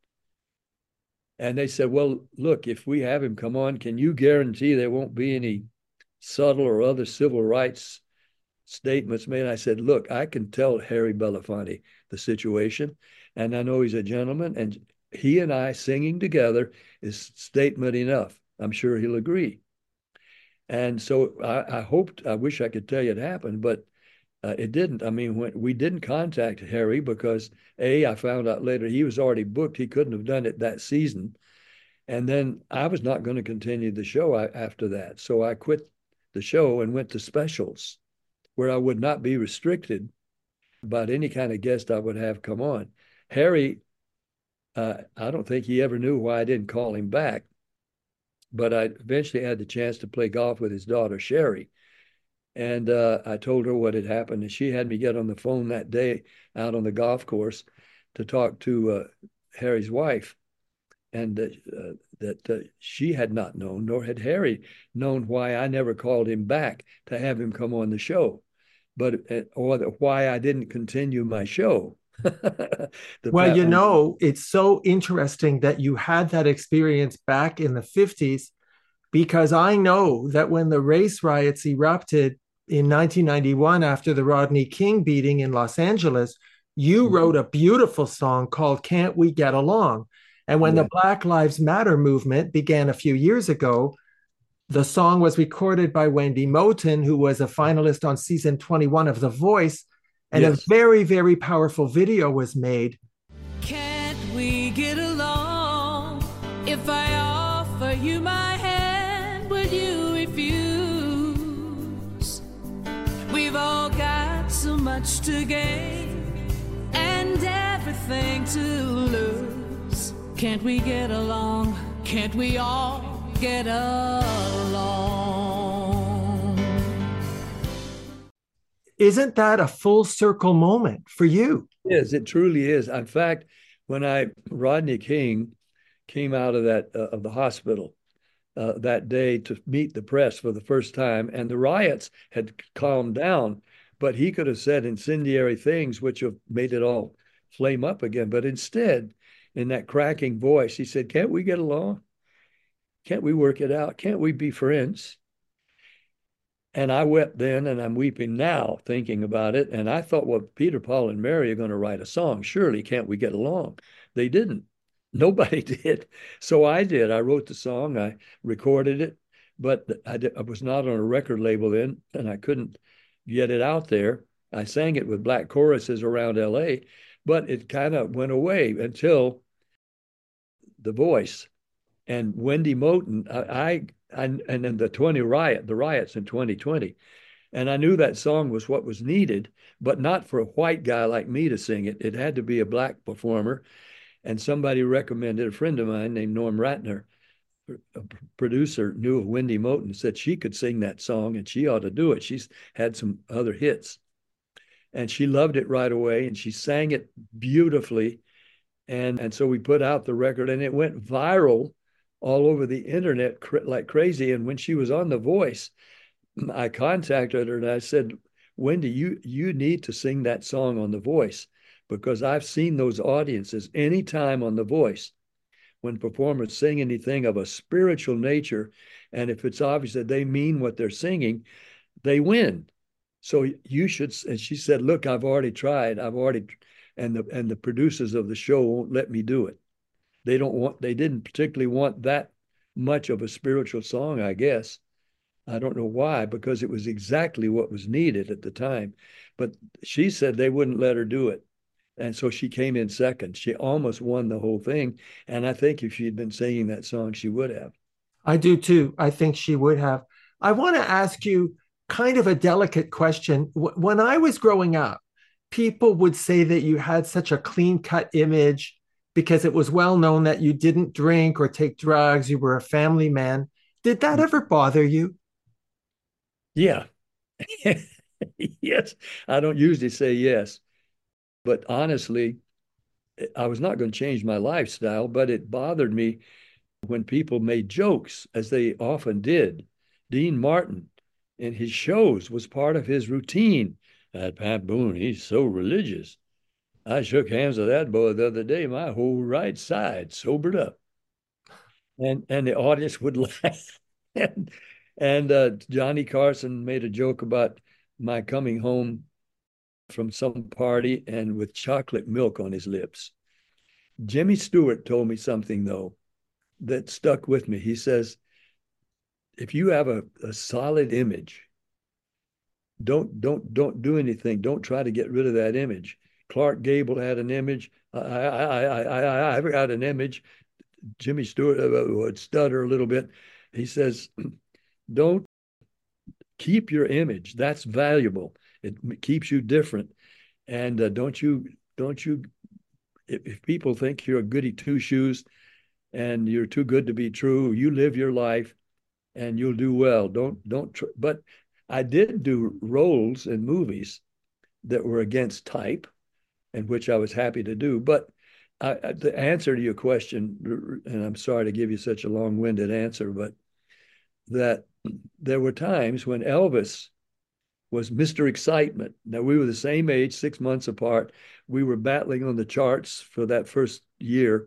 Speaker 8: And they said, well, look, if we have him come on, can you guarantee there won't be any subtle or other civil rights statements made? I said, look, I can tell Harry Belafonte the situation, and I know he's a gentleman, and he and I singing together is statement enough. I'm sure he'll agree. And so I, I hoped, I wish I could tell you it happened, but uh, it didn't. I mean, when we didn't contact Harry because A, I found out later he was already booked. He couldn't have done it that season. And then I was not going to continue the show after that. So I quit the show and went to specials where I would not be restricted about any kind of guest I would have come on. Harry, Uh, I don't think he ever knew why I didn't call him back, but I eventually had the chance to play golf with his daughter, Sherry. And uh, I told her what had happened, and she had me get on the phone that day out on the golf course to talk to uh, Harry's wife, and uh, uh, that uh, she had not known, nor had Harry known why I never called him back to have him come on the show, but uh, or the, why I didn't continue my show.
Speaker 4: Well, you know, it's so interesting that you had that experience back in the fifties, because I know that when the race riots erupted in nineteen ninety-one after the Rodney King beating in Los Angeles, you mm-hmm. wrote a beautiful song called Can't We Get Along? And when yeah. the Black Lives Matter movement began a few years ago, the song was recorded by Wendy Moten, who was a finalist on season twenty-one of The Voice. And yes. a very, very powerful video was made.
Speaker 7: Can't we get along? If I offer you my hand, will you refuse? We've all got so much to gain and everything to lose. Can't we get along? Can't we all get along?
Speaker 4: Isn't that a full circle moment for you?
Speaker 8: It is. It truly is. In fact, when I Rodney King came out of that uh, of the hospital uh, that day to meet the press for the first time, and the riots had calmed down, but he could have said incendiary things which have made it all flame up again. But instead, in that cracking voice, he said, "Can't we get along? Can't we work it out? Can't we be friends?" And I wept then, and I'm weeping now thinking about it. And I thought, well, Peter, Paul, and Mary are going to write a song. Surely, can't we get along? They didn't. Nobody did. So I did. I wrote the song. I recorded it, but I, did, I was not on a record label then, and I couldn't get it out there. I sang it with black choruses around L A, but it kind of went away until The Voice. And Wendy Moten, I, I And, and then the twenty riot, the riots in twenty twenty. And I knew that song was what was needed, but not for a white guy like me to sing it. It had to be a black performer. And somebody recommended, a friend of mine named Norm Ratner, a producer, knew of Wendy Moten, said she could sing that song and she ought to do it. She's had some other hits. And she loved it right away, and she sang it beautifully. And, and so we put out the record, and it went viral all over the internet cr- like crazy. And when she was on The Voice, I contacted her and I said, Wendy, you you need to sing that song on The Voice, because I've seen those audiences anytime on The Voice when performers sing anything of a spiritual nature, and if it's obvious that they mean what they're singing, they win. So you should, and she said, look, I've already tried. I've already, and the and the producers of the show won't let me do it. They don't want, they didn't particularly want that much of a spiritual song, I guess. I don't know why, because it was exactly what was needed at the time. But she said they wouldn't let her do it. And so she came in second. She almost won the whole thing. And I think if she had been singing that song, she would have.
Speaker 4: I do too. I think she would have. I want to ask you kind of a delicate question. When I was growing up, people would say that you had such a clean-cut image because it was well known that you didn't drink or take drugs. You were a family man. Did that ever bother you?
Speaker 8: Yeah. Yes. I don't usually say yes. But honestly, I was not going to change my lifestyle, but it bothered me when people made jokes, as they often did. Dean Martin, in his shows, was part of his routine. That Pat Boone, he's so religious. I shook hands with that boy the other day. My whole right side sobered up. And and the audience would laugh. and and uh, Johnny Carson made a joke about my coming home from some party and with chocolate milk on his lips. Jimmy Stewart told me something, though, that stuck with me. He says, if you have a, a solid image, don't don't don't do anything. Don't try to get rid of that image. Clark Gable had an image. I I I I I had an image. Jimmy Stewart would stutter a little bit. He says, don't keep your image. That's valuable. It keeps you different. And uh, don't you, don't you, if, if people think you're a goody two-shoes and you're too good to be true, you live your life and you'll do well. Don't, don't, tr- but I did do roles in movies that were against type, and which I was happy to do. But I, I, the answer to your question, and I'm sorry to give you such a long-winded answer, but that there were times when Elvis was Mister Excitement. Now, we were the same age, six months apart. We were battling on the charts for that first year.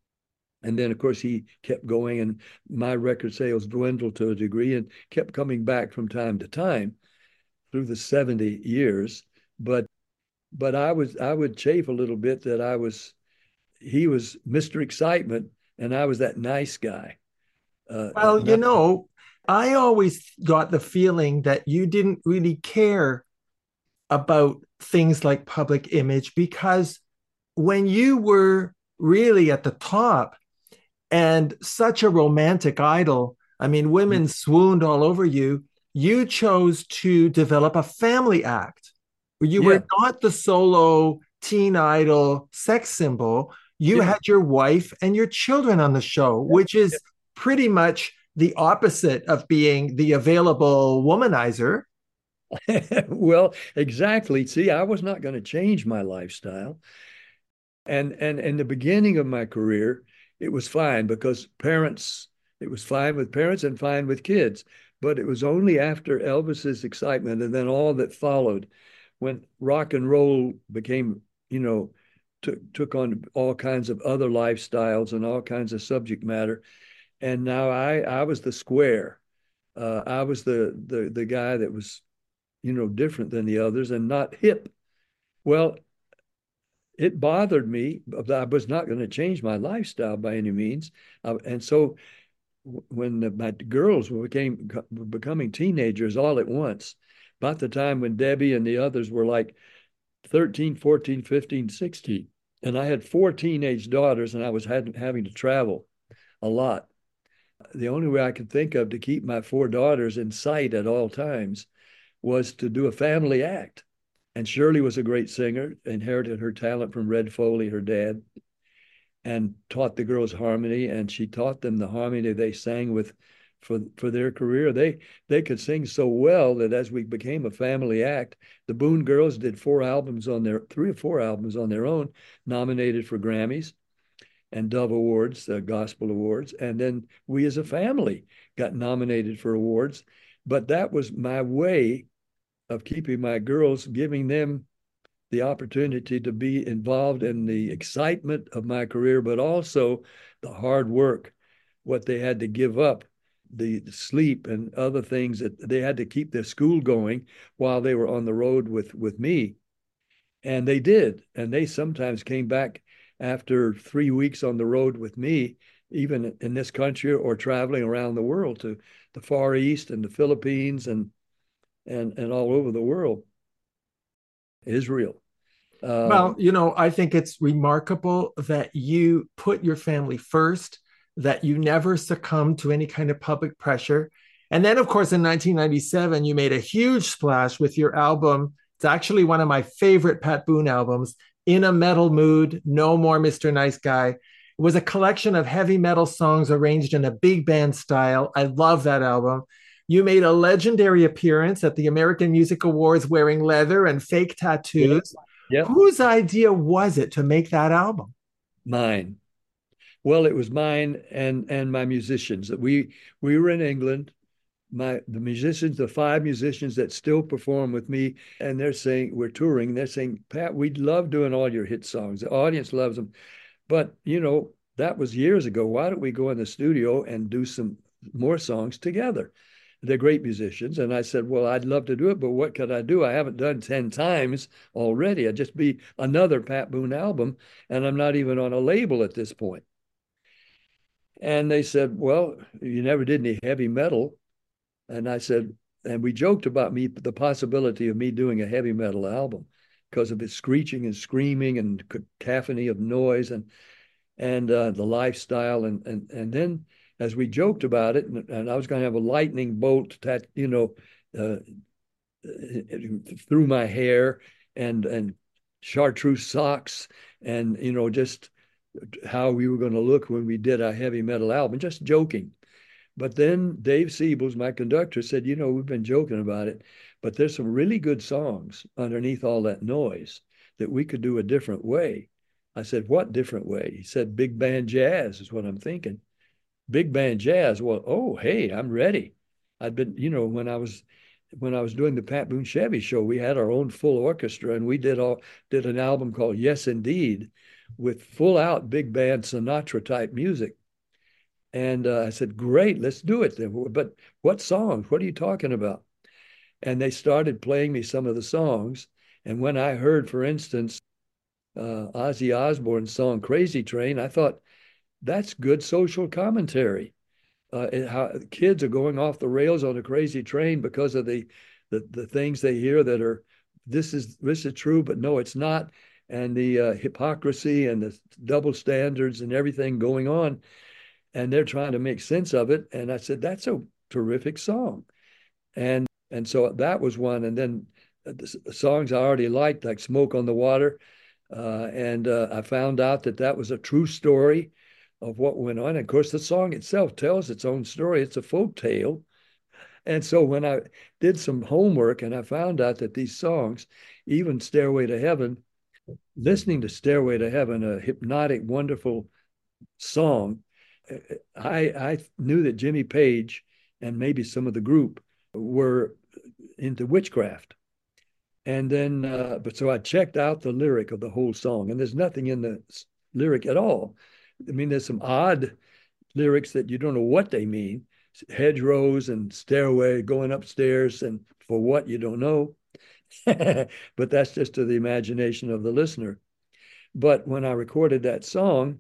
Speaker 8: And then, of course, he kept going, and my record sales dwindled to a degree and kept coming back from time to time through the seventy years. But but I was I would chafe a little bit that I was, he was Mister Excitement, and I was that nice guy. Uh,
Speaker 4: well,
Speaker 8: not,
Speaker 4: you know, I always got the feeling that you didn't really care about things like public image, because when you were really at the top and such a romantic idol, I mean, women mm-hmm. swooned all over you, you chose to develop a family act where you yeah. were not the solo teen idol sex symbol. You yeah. had your wife and your children on the show, yeah. which is yeah. pretty much the opposite of being the available womanizer.
Speaker 8: Well, exactly. See, I was not going to change my lifestyle. And and in the beginning of my career, it was fine because parents, it was fine with parents and fine with kids. But it was only after Elvis's Excitement and then all that followed, when rock and roll became, you know, took took on all kinds of other lifestyles and all kinds of subject matter. And now I, I was the square. Uh, I was the, the the guy that was, you know, different than the others and not hip. Well, it bothered me. I was not going to change my lifestyle by any means. Uh, and so when the, my girls became becoming teenagers all at once, about the time when Debbie and the others were like thirteen, fourteen, fifteen, sixteen, and I had four teenage daughters, and I was had, having to travel a lot. The only way I could think of to keep my four daughters in sight at all times was to do a family act. And Shirley was a great singer, inherited her talent from Red Foley, her dad, and taught the girls harmony. And she taught them the harmony they sang with for, for their career. They they could sing so well that as we became a family act, the Boone Girls did four albums on their, three or four albums on their own, nominated for Grammys and Dove Awards, uh, Gospel Awards. And then we as a family got nominated for awards. But that was my way of keeping my girls, giving them the opportunity to be involved in the excitement of my career, but also the hard work, what they had to give up, the sleep and other things that they had to keep their school going while they were on the road with, with me. And they did. And they sometimes came back after three weeks on the road with me, even in this country or traveling around the world to the Far East and the Philippines and and and all over the world. Israel.
Speaker 4: Uh, well, you know, I think it's remarkable that you put your family first, that you never succumbed to any kind of public pressure. And then, of course, in nineteen ninety-seven, you made a huge splash with your album. It's actually one of my favorite Pat Boone albums, In a Metal Mood, No More Mister Nice Guy. It was a collection of heavy metal songs arranged in a big band style. I love that album. You made a legendary appearance at the American Music Awards wearing leather and fake tattoos.
Speaker 8: Yeah. Yep.
Speaker 4: Whose idea was it to make that album?
Speaker 8: Mine. Well, it was mine and and my musicians. We we were in England. My the musicians, the five musicians that still perform with me, and they're saying, we're touring, they're saying, Pat, we'd love doing all your hit songs. The audience loves them. But, you know, that was years ago. Why don't we go in the studio and do some more songs together? They're great musicians. And I said, well, I'd love to do it, but what could I do? I haven't done ten times already. I'd just be another Pat Boone album, and I'm not even on a label at this point. And they said, well, you never did any heavy metal. And I said, and we joked about me, the possibility of me doing a heavy metal album because of its screeching and screaming and cacophony of noise and and uh, the lifestyle. And, and and then as we joked about it, and, and I was going to have a lightning bolt that, you know, uh, through my hair and, and chartreuse socks and, you know, just how we were going to look when we did our heavy metal album, just joking. But then Dave Siebels, my conductor, said, you know, we've been joking about it, but there's some really good songs underneath all that noise that we could do a different way. I said, what different way? He said, big band jazz is what I'm thinking. Big band jazz. Well, oh, hey, I'm ready. I'd been, you know, when I was when I was doing the Pat Boone Chevy show, we had our own full orchestra, and we did all did an album called Yes Indeed with full out big band Sinatra type music. And uh, I said, great, let's do it then. But what songs? What are you talking about? And they started playing me some of the songs. And when I heard, for instance, uh, Ozzy Osbourne's song Crazy Train, I thought, that's good social commentary. Uh, and how kids are going off the rails on a crazy train because of the, the, the things they hear that are, this is, this is true, but no, it's not. And the uh, hypocrisy and the double standards and everything going on. And they're trying to make sense of it. And I said, that's a terrific song. And and so that was one. And then the songs I already liked, like Smoke on the Water. Uh, and uh, I found out that that was a true story of what went on. And of course, the song itself tells its own story. It's a folk tale. And so when I did some homework and I found out that these songs, even Stairway to Heaven, listening to Stairway to Heaven, a hypnotic, wonderful song, I, I knew that Jimmy Page and maybe some of the group were into witchcraft. And then, uh, but so I checked out the lyric of the whole song, and there's nothing in the lyric at all. I mean, there's some odd lyrics that you don't know what they mean. Hedgerows and stairway, going upstairs, and for what you don't know. But that's just to the imagination of the listener. But when I recorded that song,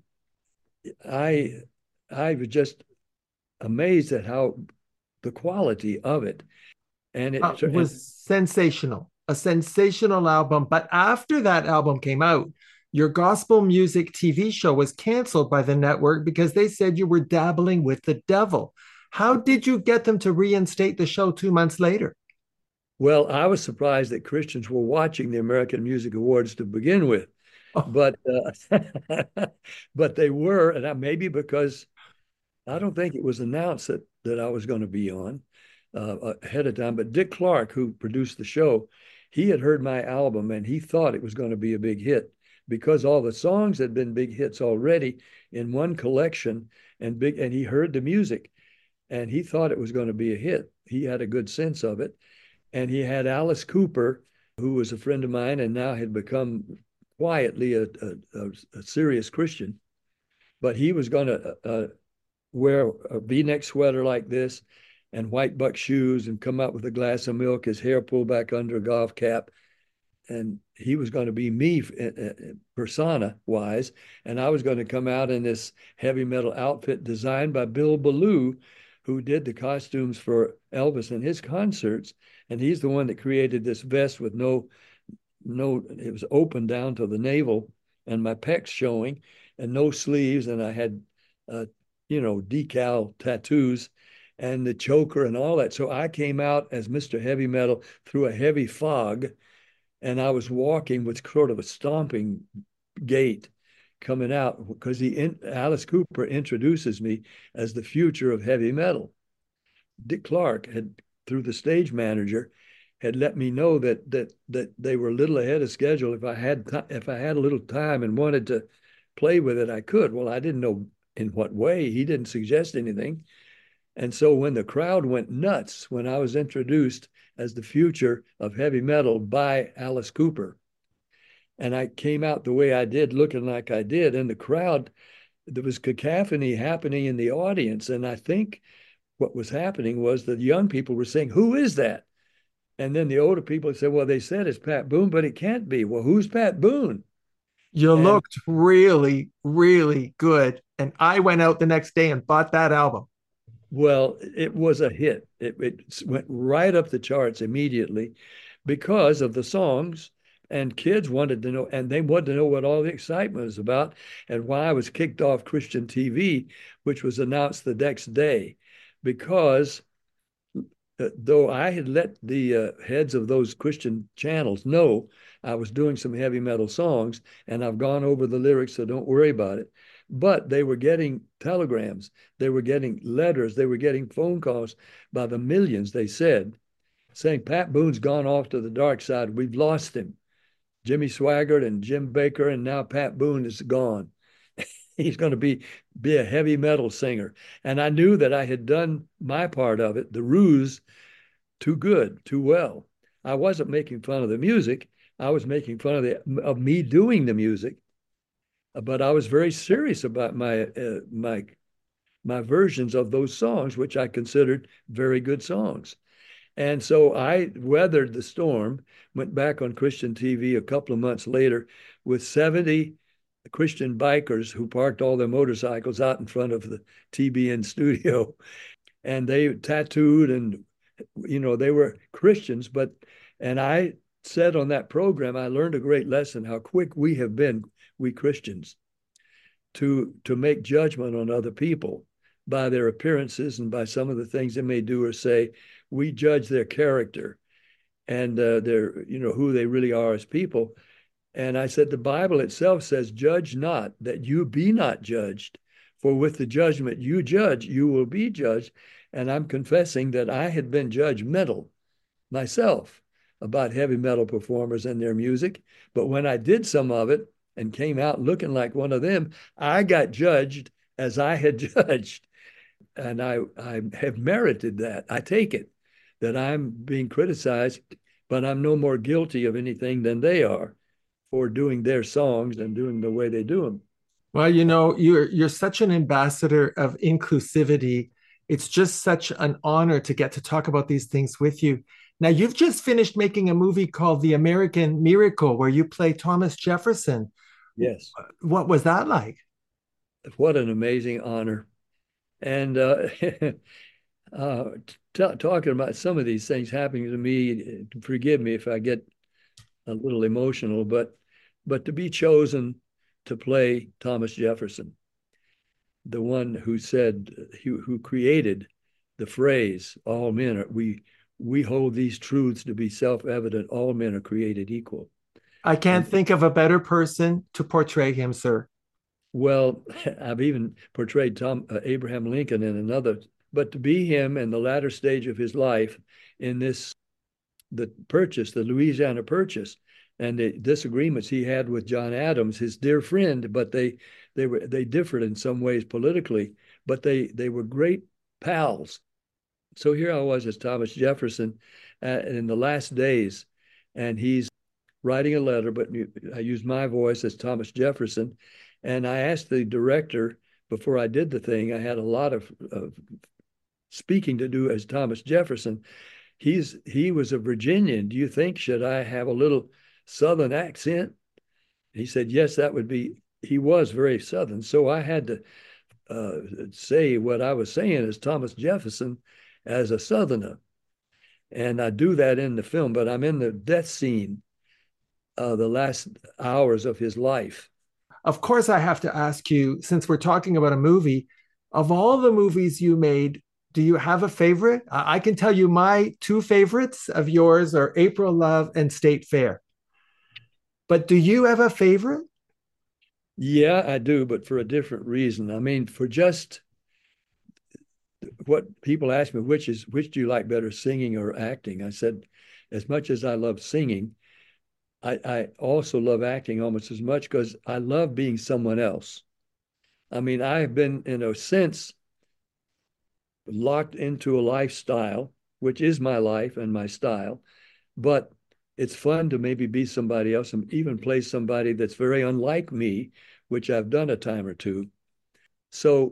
Speaker 8: I I was just amazed at how the quality of it. And it,
Speaker 4: uh, it was and, sensational, a sensational album. But after that album came out, your gospel music T V show was canceled by the network because they said you were dabbling with the devil. How did you get them to reinstate the show two months later?
Speaker 8: Well, I was surprised that Christians were watching the American Music Awards to begin with. Oh. But uh, but they were, and maybe because I don't think it was announced that, that I was going to be on uh, ahead of time. But Dick Clark, who produced the show, he had heard my album and he thought it was going to be a big hit because all the songs had been big hits already in one collection, and big. And he heard the music, and he thought it was going to be a hit. He had a good sense of it, and he had Alice Cooper who was a friend of mine and now had become quietly a, a, a serious Christian. But he was going to uh, wear a V-neck sweater like this and white buck shoes and come out with a glass of milk, his hair pulled back under a golf cap. And he was going to be me persona-wise, and I was going to come out in this heavy metal outfit designed by Bill Ballou, who did the costumes for Elvis and his concerts. And he's the one that created this vest with no, no, it was open down to the navel and my pecs showing and no sleeves. And I had, uh, you know, decal tattoos and the choker and all that. So I came out as Mister Heavy Metal through a heavy fog. And I was walking with sort of a stomping gait coming out because he in, Alice Cooper introduces me as the future of heavy metal. Dick Clark had, through the stage manager, had let me know that that that they were a little ahead of schedule. If I had if I had a little time and wanted to play with it, I could. Well, I didn't know in what way. He didn't suggest anything. And so when the crowd went nuts when I was introduced as the future of heavy metal by Alice Cooper, and I came out the way I did, looking like I did, in the crowd, there was cacophony happening in the audience. And I think what was happening was that young people were saying, "Who is that?" And then the older people said, "Well, they said it's Pat Boone, but it can't be." Well, who's Pat Boone?
Speaker 4: You
Speaker 8: and,
Speaker 4: looked really, really good. And I went out the next day and bought that album.
Speaker 8: Well, it was a hit. It, it went right up the charts immediately because of the songs, and kids wanted to know, and they wanted to know what all the excitement was about and why I was kicked off Christian T V, which was announced the next day. Because uh, though I had let the uh, heads of those Christian channels know I was doing some heavy metal songs, and I've gone over the lyrics, so don't worry about it. But they were getting telegrams, they were getting letters, they were getting phone calls by the millions, they said, saying, "Pat Boone's gone off to the dark side. We've lost him. Jimmy Swaggart and Jim Baker, and now Pat Boone is gone. He's going to be, be a heavy metal singer." And I knew that I had done my part of it, the ruse, too good, too well. I wasn't making fun of the music. I was making fun of, the, of me doing the music. But I was very serious about my uh, my my versions of those songs, which I considered very good songs. And so I weathered the storm, went back on Christian T V a couple of months later with seventy Christian bikers who parked all their motorcycles out in front of the T B N studio. And they tattooed and, you know, they were Christians. But, and I said on that program, I learned a great lesson, how quick we have been, we Christians, to to make judgment on other people by their appearances and by some of the things they may do or say. We judge their character and uh, their, you know, who they really are as people. And I said, the Bible itself says, "Judge not, that you be not judged. For with the judgment you judge, you will be judged." And I'm confessing that I had been judgmental myself about heavy metal performers and their music. But when I did some of it and came out looking like one of them, I got judged as I had judged. And I, I have merited that. I take it, that I'm being criticized, but I'm no more guilty of anything than they are for doing their songs and doing the way they do them.
Speaker 4: Well, you know, you're you're such an ambassador of inclusivity. It's just such an honor to get to talk about these things with you. Now, you've just finished making a movie called The American Miracle, where you play Thomas Jefferson.
Speaker 8: Yes.
Speaker 4: What was that like?
Speaker 8: What an amazing honor. And uh, uh, t- talking about some of these things happening to me, forgive me if I get a little emotional, but but to be chosen to play Thomas Jefferson, the one who said, who, who created the phrase, "All men are, we we hold these truths to be self-evident, all men are created equal."
Speaker 4: I can't and, think of a better person to portray him, sir.
Speaker 8: Well, I've even portrayed Tom uh, Abraham Lincoln in another, but to be him in the latter stage of his life in this, the purchase, the Louisiana Purchase, and the disagreements he had with John Adams, his dear friend, but they they were they differed in some ways politically, but they they were great pals. So here I was as Thomas Jefferson uh, in the last days, and he's writing a letter, but I used my voice as Thomas Jefferson. And I asked the director before I did the thing, I had a lot of, of speaking to do as Thomas Jefferson. He's he was a Virginian. Do you think, should I have a little Southern accent? He said, yes, that would be, he was very Southern. So I had to uh, say what I was saying as Thomas Jefferson as a Southerner. And I do that in the film, but I'm in the death scene, uh, the last hours of his life.
Speaker 4: Of course, I have to ask you, since we're talking about a movie, of all the movies you made, do you have a favorite? I can tell you my two favorites of yours are April Love and State Fair. But do you have a favorite?
Speaker 8: Yeah, I do, but for a different reason. I mean, for just what people ask me, which is which do you like better, singing or acting? I said, as much as I love singing, I, I also love acting almost as much because I love being someone else. I mean, I've been, in a sense, locked into a lifestyle, which is my life and my style, but it's fun to maybe be somebody else and even play somebody that's very unlike me, which I've done a time or two. So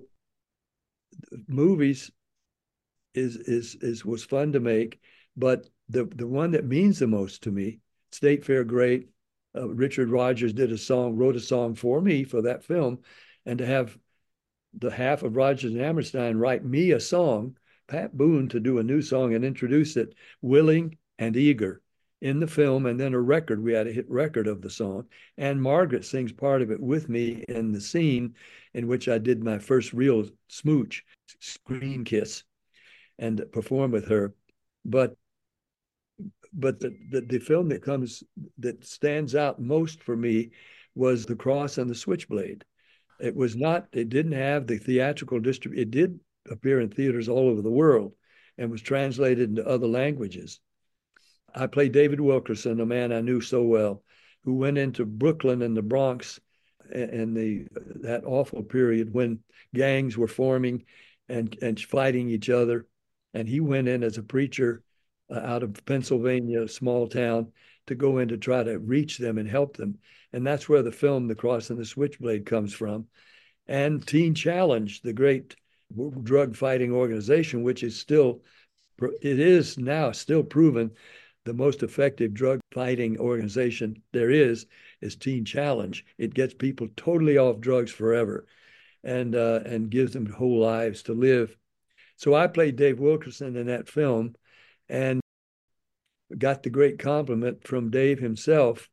Speaker 8: movies is is is was fun to make, but the the one that means the most to me, State Fair, great. Uh, Richard Rodgers did a song, wrote a song for me for that film, and to have the half of Rodgers and Hammerstein write me a song, Pat Boone to do a new song and introduce it, willing and eager, in the film, and then a record. We had a hit record of the song, and Margaret sings part of it with me in the scene in which I did my first real smooch, screen kiss, and perform with her. But but the, the the film that comes that stands out most for me was The Cross and the Switchblade. It was not, it didn't have the theatrical distribution. It did appear in theaters all over the world and was translated into other languages. I played David Wilkerson, a man I knew so well, who went into Brooklyn and the Bronx in the that awful period when gangs were forming and, and fighting each other. And he went in as a preacher uh, out of Pennsylvania, a small town, to go in to try to reach them and help them. And that's where the film The Cross and the Switchblade comes from. And Teen Challenge, the great drug fighting organization, which is still, it is now still proven the most effective drug fighting organization there is, is Teen Challenge. It gets people totally off drugs forever and uh, and gives them whole lives to live. So I played Dave Wilkerson in that film and got the great compliment from Dave himself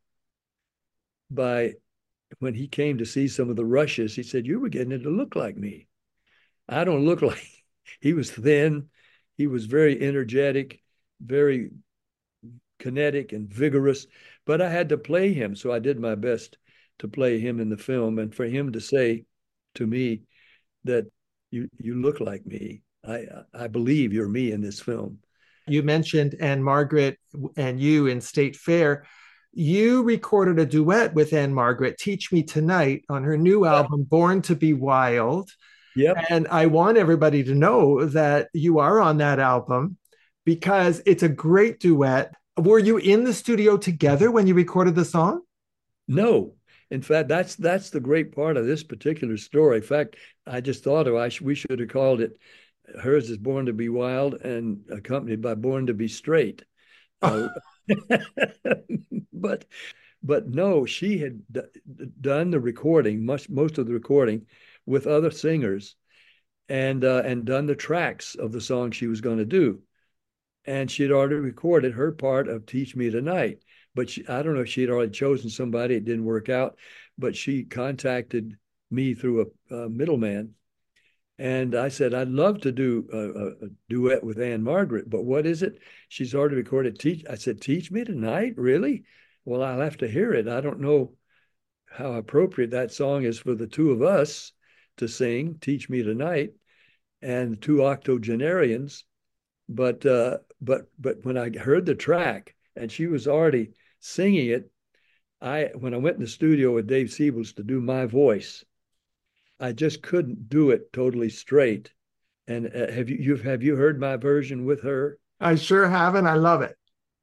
Speaker 8: by when he came to see some of the rushes. He said, you were getting it to look like me. I don't look like, he was thin. He was very energetic, very kinetic and vigorous, but I had to play him. So I did my best to play him in the film, and for him to say to me that you, you look like me. I, I believe you're me in this film.
Speaker 4: You mentioned Ann-Margret and you in State Fair. You recorded a duet with Ann-Margret, Teach Me Tonight, on her new album, Born to Be Wild.
Speaker 8: Yep.
Speaker 4: And I want everybody to know that you are on that album because it's a great duet. Were you in the studio together when you recorded the song?
Speaker 8: No. In fact, that's that's the great part of this particular story. In fact, I just thought of I sh- we should have called it, hers is Born to Be Wild and accompanied by Born to Be Straight. Uh, but but no, she had d- done the recording, much most of the recording, with other singers, and uh, and done the tracks of the song she was going to do. And she'd already recorded her part of Teach Me Tonight. But she, I don't know if she'd already chosen somebody. It didn't work out. But she contacted me through a, a middleman. And I said, I'd love to do a, a duet with Ann-Margret, but what is it? She's already recorded. Teach. I said, Teach Me Tonight? Really? Well, I'll have to hear it. I don't know how appropriate that song is for the two of us to sing, Teach Me Tonight, and two octogenarians. But uh, but but when I heard the track and she was already singing it, I when I went in the studio with Dave Siebels to do my voice, I just couldn't do it totally straight. And uh, have you you've, have you heard my version with her?
Speaker 4: I sure have, and I love it.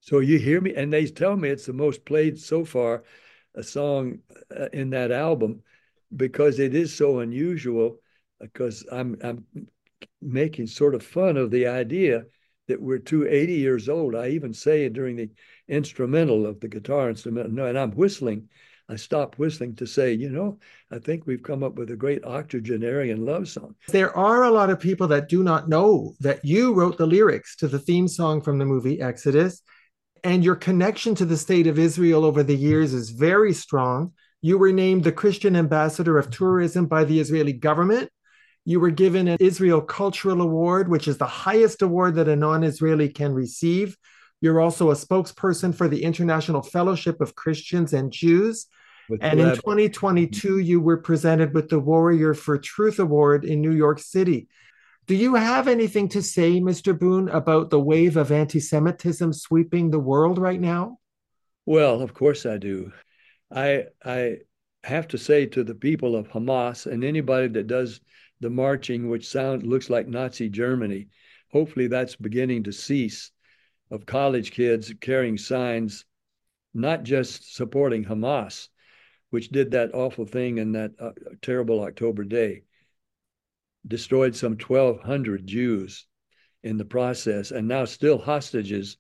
Speaker 8: So you hear me, and they tell me it's the most played so far, a song uh, in that album, because it is so unusual. Because I'm I'm making sort of fun of the idea that we're two eighty years old. I even say it during the instrumental of the guitar instrumental, no, and I'm whistling. I stopped whistling to say, you know, I think we've come up with a great octogenarian love song.
Speaker 4: There are a lot of people that do not know that you wrote the lyrics to the theme song from the movie Exodus, and your connection to the state of Israel over the years is very strong. You were named the Christian Ambassador of Tourism by the Israeli government. You were given an Israel Cultural Award, which is the highest award that a non-Israeli can receive. You're also a spokesperson for the International Fellowship of Christians and Jews. With and in twenty twenty-two, you were presented with the Warrior for Truth Award in New York City. Do you have anything to say, Mister Boone, about the wave of anti-Semitism sweeping the world right now?
Speaker 8: Well, of course I do. I I have to say to the people of Hamas and anybody that does the marching, which sound looks like Nazi Germany, hopefully that's beginning to cease, of college kids carrying signs, not just supporting Hamas, which did that awful thing in that uh, terrible October day, destroyed some twelve hundred Jews in the process, and now still hostages,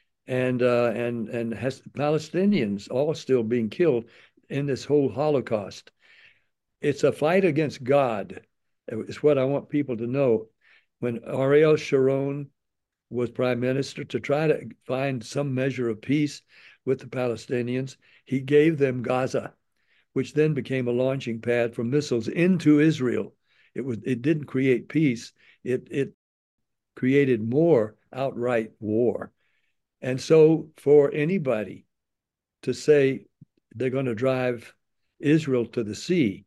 Speaker 8: and uh, and and has Palestinians all still being killed in this whole Holocaust. It's a fight against God. It's what I want people to know. When Ariel Sharon was prime minister, to try to find some measure of peace with the Palestinians, he gave them Gaza, which then became a launching pad for missiles into Israel. It was it didn't create peace. It it created more outright war. And so for anybody to say they're going to drive Israel to the sea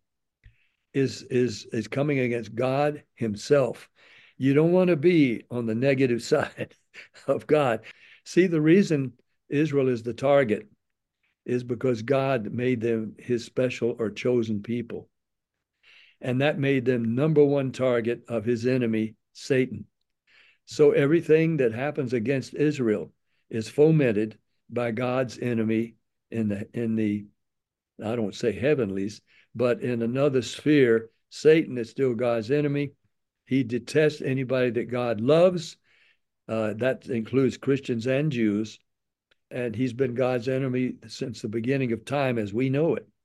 Speaker 8: is is is coming against God himself. You don't want to be on the negative side of God. See, the reason Israel is the target is because God made them his special or chosen people. And that made them number one target of his enemy, Satan. So everything that happens against Israel is fomented by God's enemy in the, in the, I don't say heavenlies, but in another sphere. Satan is still God's enemy. He detests anybody that God loves. Uh, that includes Christians and Jews. And he's been God's enemy since the beginning of time as we know it.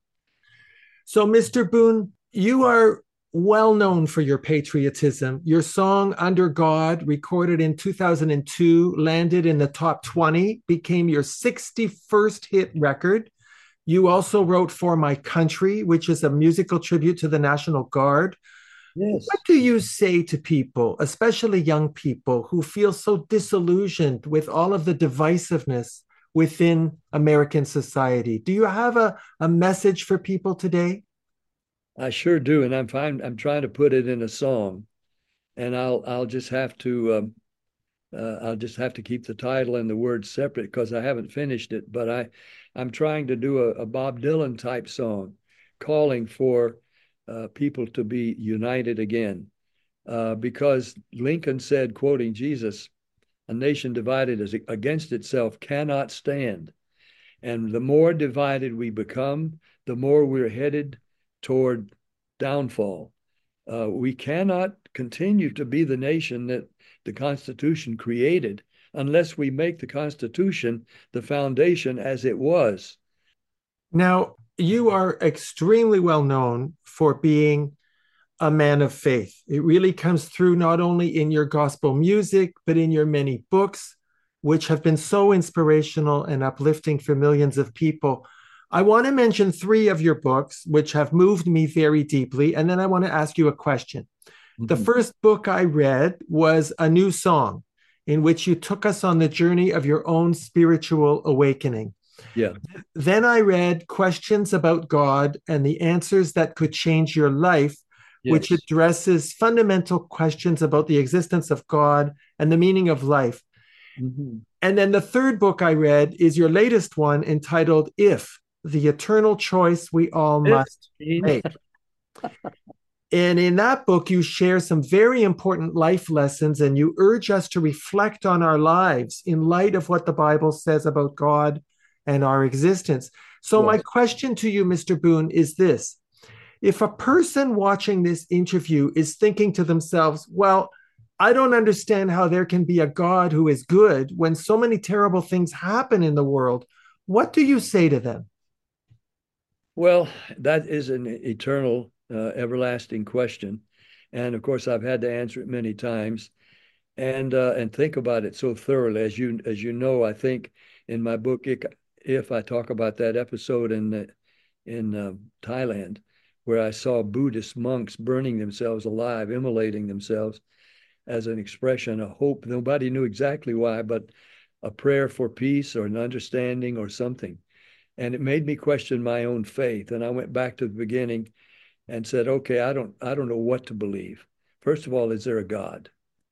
Speaker 4: So, Mister Boone, you are well known for your patriotism. Your song, Under God, recorded in two thousand two, landed in the top twenty, became your sixty-first hit record. You also wrote For My Country, which is a musical tribute to the National Guard.
Speaker 8: Yes.
Speaker 4: What do you say to people, especially young people, who feel so disillusioned with all of the divisiveness within American society? Do you have a, a message for people today?
Speaker 8: I sure do, and I'm fine. I'm trying to put it in a song, and I'll I'll just have to um, uh, I'll just have to keep the title and the words separate because I haven't finished it. But I I'm trying to do a, a Bob Dylan type song, calling for uh, people to be united again, uh, because Lincoln said, quoting Jesus, "A nation divided as against itself cannot stand," and the more divided we become, the more we're headed toward downfall. Uh, we cannot continue to be the nation that the Constitution created unless we make the Constitution the foundation as it was.
Speaker 4: Now, you are extremely well known for being a man of faith. It really comes through not only in your gospel music, but in your many books, which have been so inspirational and uplifting for millions of people. I want to mention three of your books, which have moved me very deeply. And then I want to ask you a question. Mm-hmm. The first book I read was A New Song, in which you took us on the journey of your own spiritual awakening.
Speaker 8: Yeah.
Speaker 4: Then I read Questions About God and the Answers That Could Change Your Life, yes, which addresses fundamental questions about the existence of God and the meaning of life. Mm-hmm. And then the third book I read is your latest one, entitled If, the Eternal Choice We All Must Make. And in that book, you share some very important life lessons, and you urge us to reflect on our lives in light of what the Bible says about God and our existence. So yes. My question to you, Mister Boone, is this. If a person watching this interview is thinking to themselves, well, I don't understand how there can be a God who is good when so many terrible things happen in the world, what do you say to them?
Speaker 8: Well, that is an eternal, uh, everlasting question. And of course, I've had to answer it many times and uh, and think about it so thoroughly. As you as you know, I think in my book, If, I talk about that episode in, the, in uh, Thailand, where I saw Buddhist monks burning themselves alive, immolating themselves as an expression of hope. Nobody knew exactly why, but a prayer for peace or an understanding or something. And it made me question my own faith. And I went back to the beginning and said, okay, I don't, I don't know what to believe. First of all, is there a God?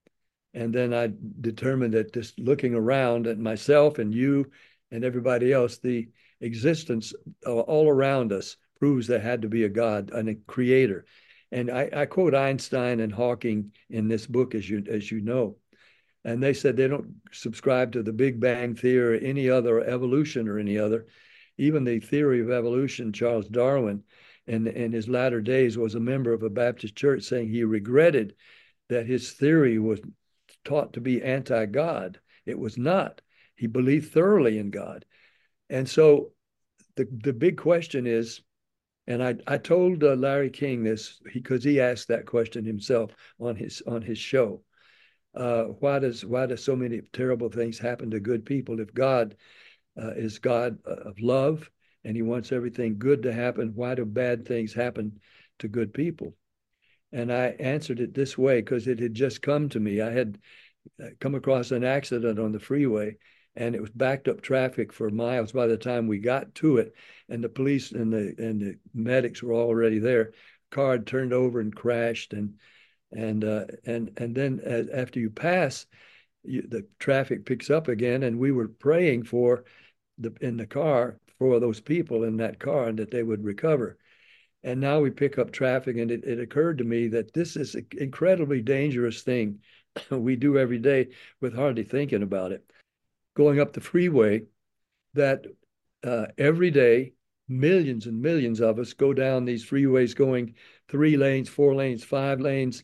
Speaker 8: And then I determined that just looking around at myself and you and everybody else, the existence all around us proves there had to be a God and a creator. And I, I quote Einstein and Hawking in this book, as you as you know. And they said they don't subscribe to the Big Bang theory or any other evolution or any other. Even the theory of evolution, Charles Darwin, in, in his latter days, was a member of a Baptist church, saying he regretted that his theory was taught to be anti-God. It was not. He believed thoroughly in God. And so the, the big question is, and I, I told uh, Larry King this because he asked that question himself on his on his show. Uh, why does why does so many terrible things happen to good people? If God uh, is God of love and he wants everything good to happen, why do bad things happen to good people? And I answered it this way because it had just come to me. I had come across an accident on the freeway, and it was backed up traffic for miles by the time we got to it. And the police and the and the medics were already there. Car had turned over and crashed, and and uh, and and then as, after you pass, you, the traffic picks up again. And we were praying for the in the car for those people in that car and that they would recover. And now we pick up traffic, and it, it occurred to me that this is an incredibly dangerous thing we do every day with hardly thinking about it. Going up the freeway, that uh, every day, millions and millions of us go down these freeways going three lanes, four lanes, five lanes,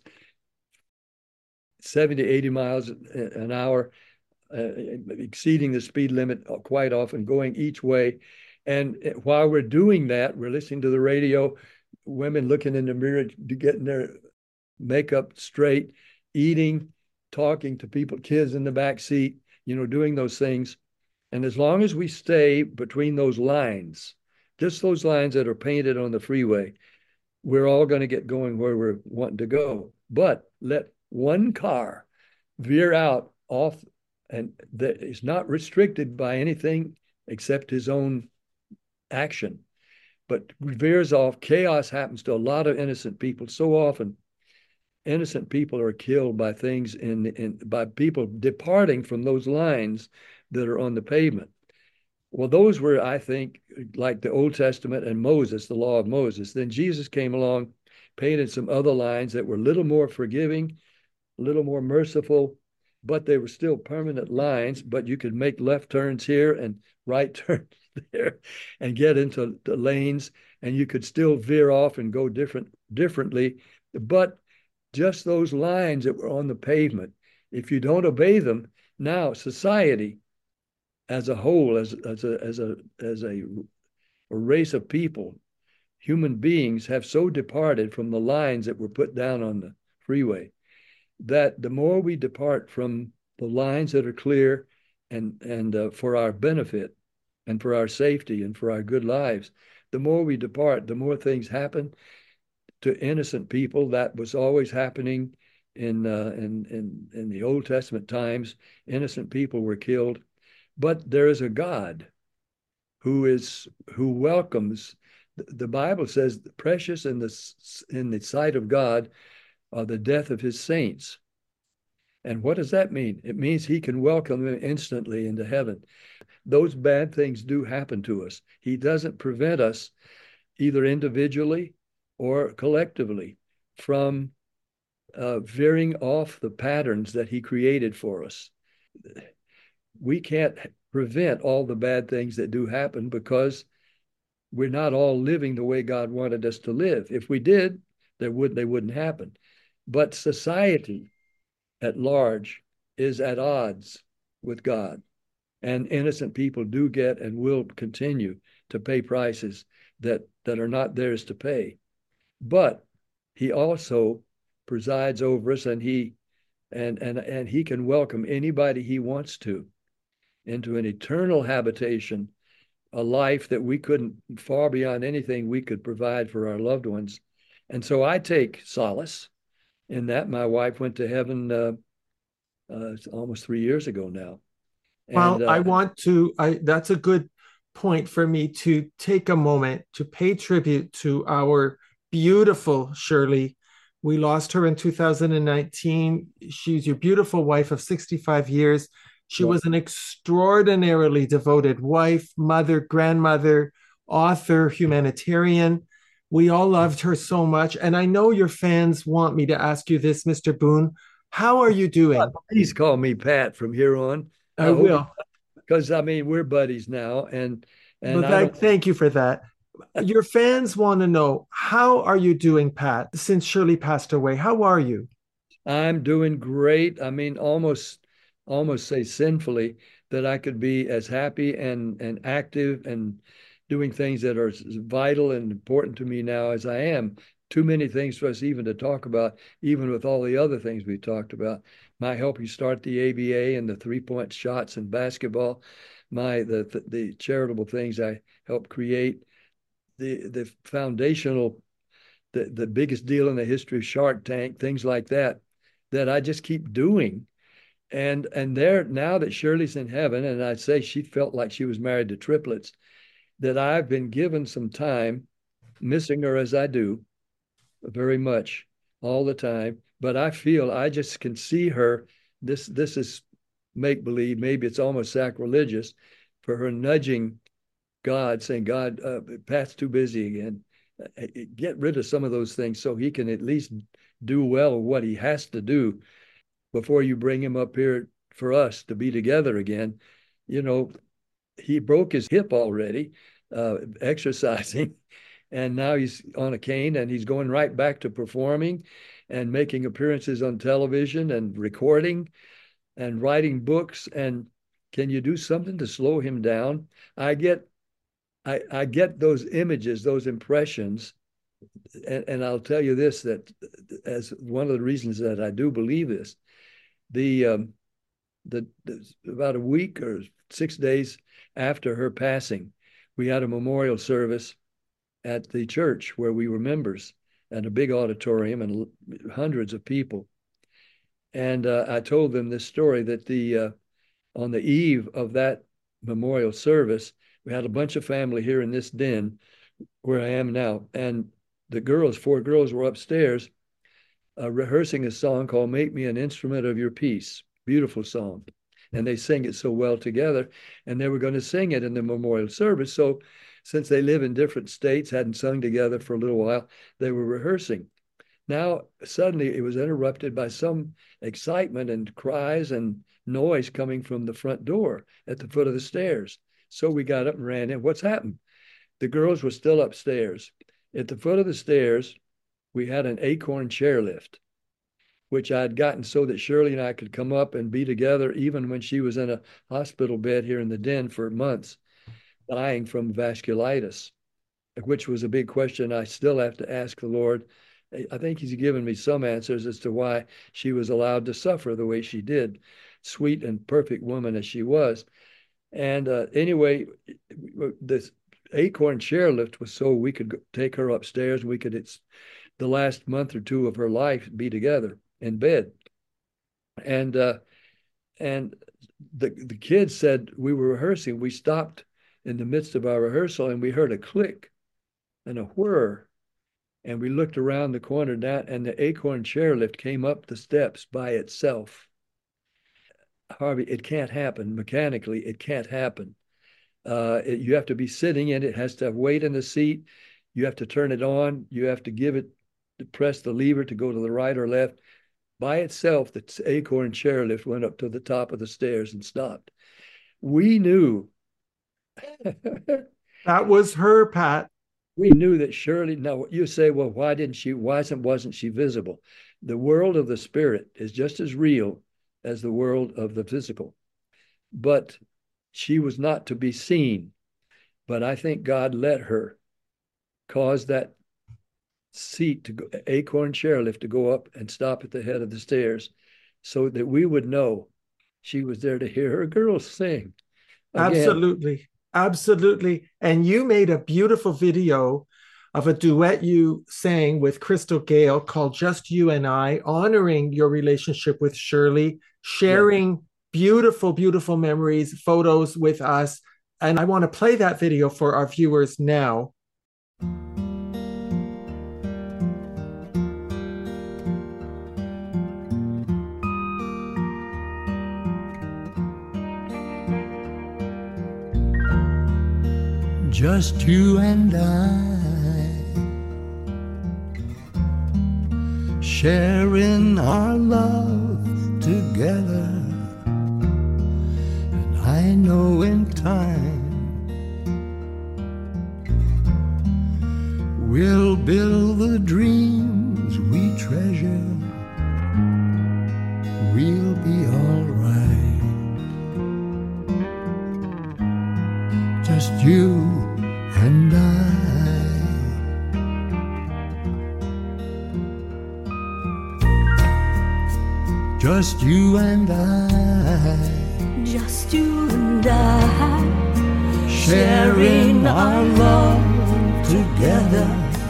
Speaker 8: seventy, eighty miles an hour, uh, exceeding the speed limit quite often, going each way. And while we're doing that, we're listening to the radio, women looking in the mirror, getting their makeup straight, eating, talking to people, kids in the back seat, you know, doing those things. And as long as we stay between those lines, just those lines that are painted on the freeway, we're all going to get going where we're wanting to go. But let one car veer out off, and that is not restricted by anything except his own action, but veers off. Chaos happens to a lot of innocent people. So often, innocent people are killed by things in, in by people departing from those lines that are on the pavement. Well, those were, I think, like the Old Testament and Moses, the law of Moses. Then Jesus came along, painted some other lines that were a little more forgiving, a little more merciful, but they were still permanent lines. But you could make left turns here and right turns there and get into the lanes, and you could still veer off and go different differently. But just those lines that were on the pavement, if you don't obey them, now society as a whole, as, as a as a as a, a race of people, human beings have so departed from the lines that were put down on the freeway that the more we depart from the lines that are clear and and uh, for our benefit and for our safety and for our good lives, the more we depart, the more things happen to innocent people. That was always happening in uh, in in in the Old Testament times. Innocent people were killed, but there is a God who is who welcomes. The Bible says, "Precious in the in the sight of God are the death of His saints." And what does that mean? It means He can welcome them instantly into heaven. Those bad things do happen to us. He doesn't prevent us, either individually or collectively, from uh, veering off the patterns that he created for us. We can't prevent all the bad things that do happen because we're not all living the way God wanted us to live. If we did, there would, they wouldn't happen. But society at large is at odds with God. And innocent people do get and will continue to pay prices that, that are not theirs to pay. But he also presides over us, and he and and and he can welcome anybody he wants to into an eternal habitation, a life that we couldn't, far beyond anything we could provide for our loved ones. And so I take solace in that. My wife went to heaven uh, uh, almost three years ago now.
Speaker 4: Well,
Speaker 8: And, uh,
Speaker 4: I want to, I that's a good point for me to take a moment to pay tribute to our beautiful Shirley. We lost her in two thousand nineteen. She's your beautiful wife of sixty-five years. She
Speaker 8: Yeah.
Speaker 4: was an extraordinarily devoted wife, mother, grandmother, author, humanitarian. We all loved her so much. And I know your fans want me to ask you this, Mister Boone. How are you doing?
Speaker 8: Please call me Pat from here on.
Speaker 4: I will.
Speaker 8: Because, I mean, we're buddies now. And, and
Speaker 4: But
Speaker 8: I
Speaker 4: I,
Speaker 8: don't,
Speaker 4: thank you for that. Your fans want to know, how are you doing, Pat, since Shirley passed away? How are you?
Speaker 8: I'm doing great. I mean, almost, almost say sinfully that I could be as happy and, and active and doing things that are vital and important to me now as I am. Too many things for us even to talk about, even with all the other things we talked about. My help you start the A B A and the three-point shots in basketball, my the, the the charitable things I helped create, the the foundational, the, the biggest deal in the history of Shark Tank, things like that, that I just keep doing. And and there, now that Shirley's in heaven, and I'd say she felt like she was married to triplets, that I've been given some time, missing her as I do, very much all the time. But I feel I just can see her. This this is make believe. Maybe it's almost sacrilegious for her nudging God, saying, God, uh, Pat's too busy again. Get rid of some of those things so he can at least do well what he has to do before you bring him up here for us to be together again. You know, he broke his hip already, uh, exercising, and now he's on a cane and he's going right back to performing and making appearances on television and recording and writing books. And can you do something to slow him down? I get, I, I get those images, those impressions. And, and I'll tell you this, that as one of the reasons that I do believe this, the, um, the, the about a week or six days after her passing, we had a memorial service at the church where we were members, and a big auditorium and hundreds of people. And uh, I told them this story that the uh, on the eve of that memorial service, we had a bunch of family here in this den where I am now. And the girls, four girls were upstairs uh, rehearsing a song called Make Me an Instrument of Your Peace. Beautiful song. And they sing it so well together. And they were going to sing it in the memorial service. So since they live in different states, hadn't sung together for a little while, they were rehearsing. Now, suddenly it was interrupted by some excitement and cries and noise coming from the front door at the foot of the stairs. So we got up and ran in. What's happened? The girls were still upstairs. At the foot of the stairs, we had an acorn chairlift, which I'd gotten so that Shirley and I could come up and be together even when she was in a hospital bed here in the den for months, dying from vasculitis, which was a big question I still have to ask the Lord. I think he's given me some answers as to why she was allowed to suffer the way she did, sweet and perfect woman as she was. And uh, anyway, this acorn chairlift was so we could take her upstairs. We could, it's the last month or two of her life, be together in bed. And uh, and the, the kids said, we were rehearsing. We stopped in the midst of our rehearsal and we heard a click and a whir. And we looked around the corner down, and the acorn chairlift came up the steps by itself. Harvey, it can't happen. Mechanically, it can't happen. Uh, it, you have to be sitting in it. It has to have weight in the seat. You have to turn it on. You have to give it to press the lever to go to the right or left. By itself, the Acorn chairlift went up to the top of the stairs and stopped. We knew.
Speaker 4: That was her, Pat.
Speaker 8: We knew that Shirley, now you say, well, why didn't she, why wasn't she visible? The world of the spirit is just as real as the world of the physical. But she was not to be seen. But I think God let her cause that seat to go, Acorn chairlift to go up and stop at the head of the stairs so that we would know she was there to hear her girls sing. Again.
Speaker 4: Absolutely. Absolutely. And you made a beautiful video of a duet you sang with Crystal Gale called Just You and I, honoring your relationship with Shirley, sharing yeah. beautiful, beautiful memories, photos with us. And I want to play that video for our viewers now.
Speaker 13: Just you and I, sharing our love together. And I know in time we'll build the dreams we treasure. We'll be all right. Just you and I. Just you and I.
Speaker 7: Just you and I.
Speaker 13: Sharing our love together.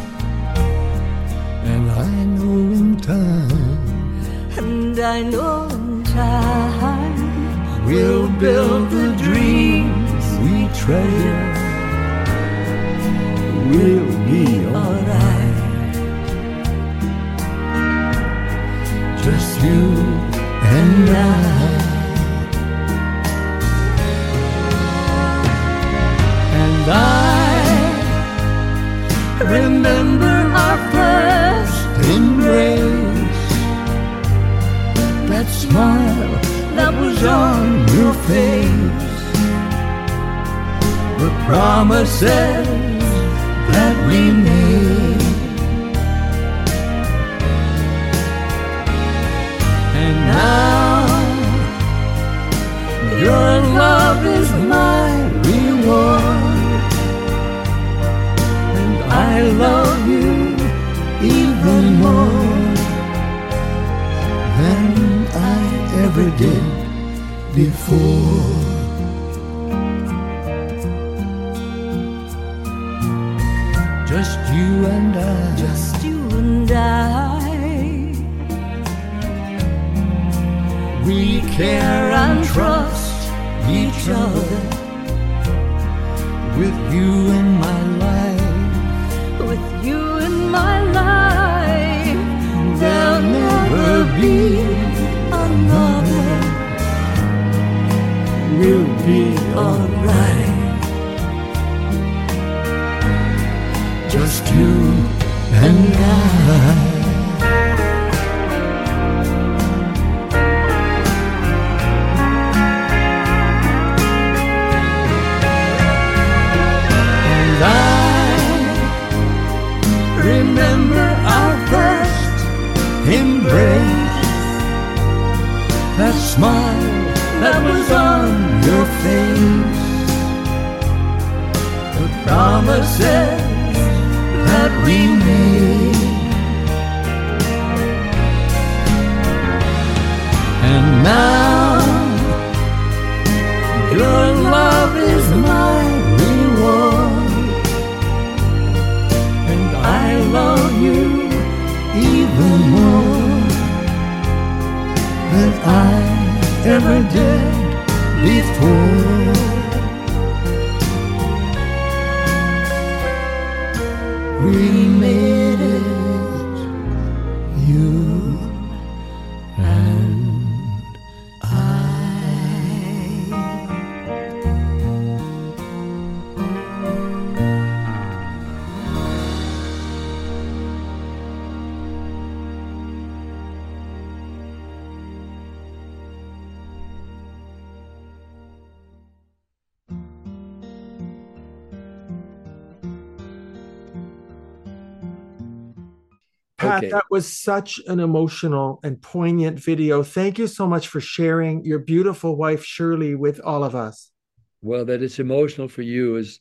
Speaker 13: And I know in time.
Speaker 7: And I know in time.
Speaker 13: We'll build the dreams we treasure. We'll be alright. Just you and I. And I remember our first embrace. That smile that was on your face. The promises that we made. And now your love is my reward. And I love you even more than I ever did before. Just you and I.
Speaker 7: Just you and I.
Speaker 13: We care and trust each other. With you in my life.
Speaker 7: With you in my life.
Speaker 13: There'll never be another. We'll be alright. Just you and I. And I remember our first embrace. That smile that was on your face. The promises that we made. And now your love is my reward. And I love you even more than I ever did before. We made
Speaker 4: Pat,
Speaker 8: okay.
Speaker 4: That was such an emotional and poignant video. Thank you so much for sharing your beautiful wife, Shirley, with all of us.
Speaker 8: Well, that it's emotional for you is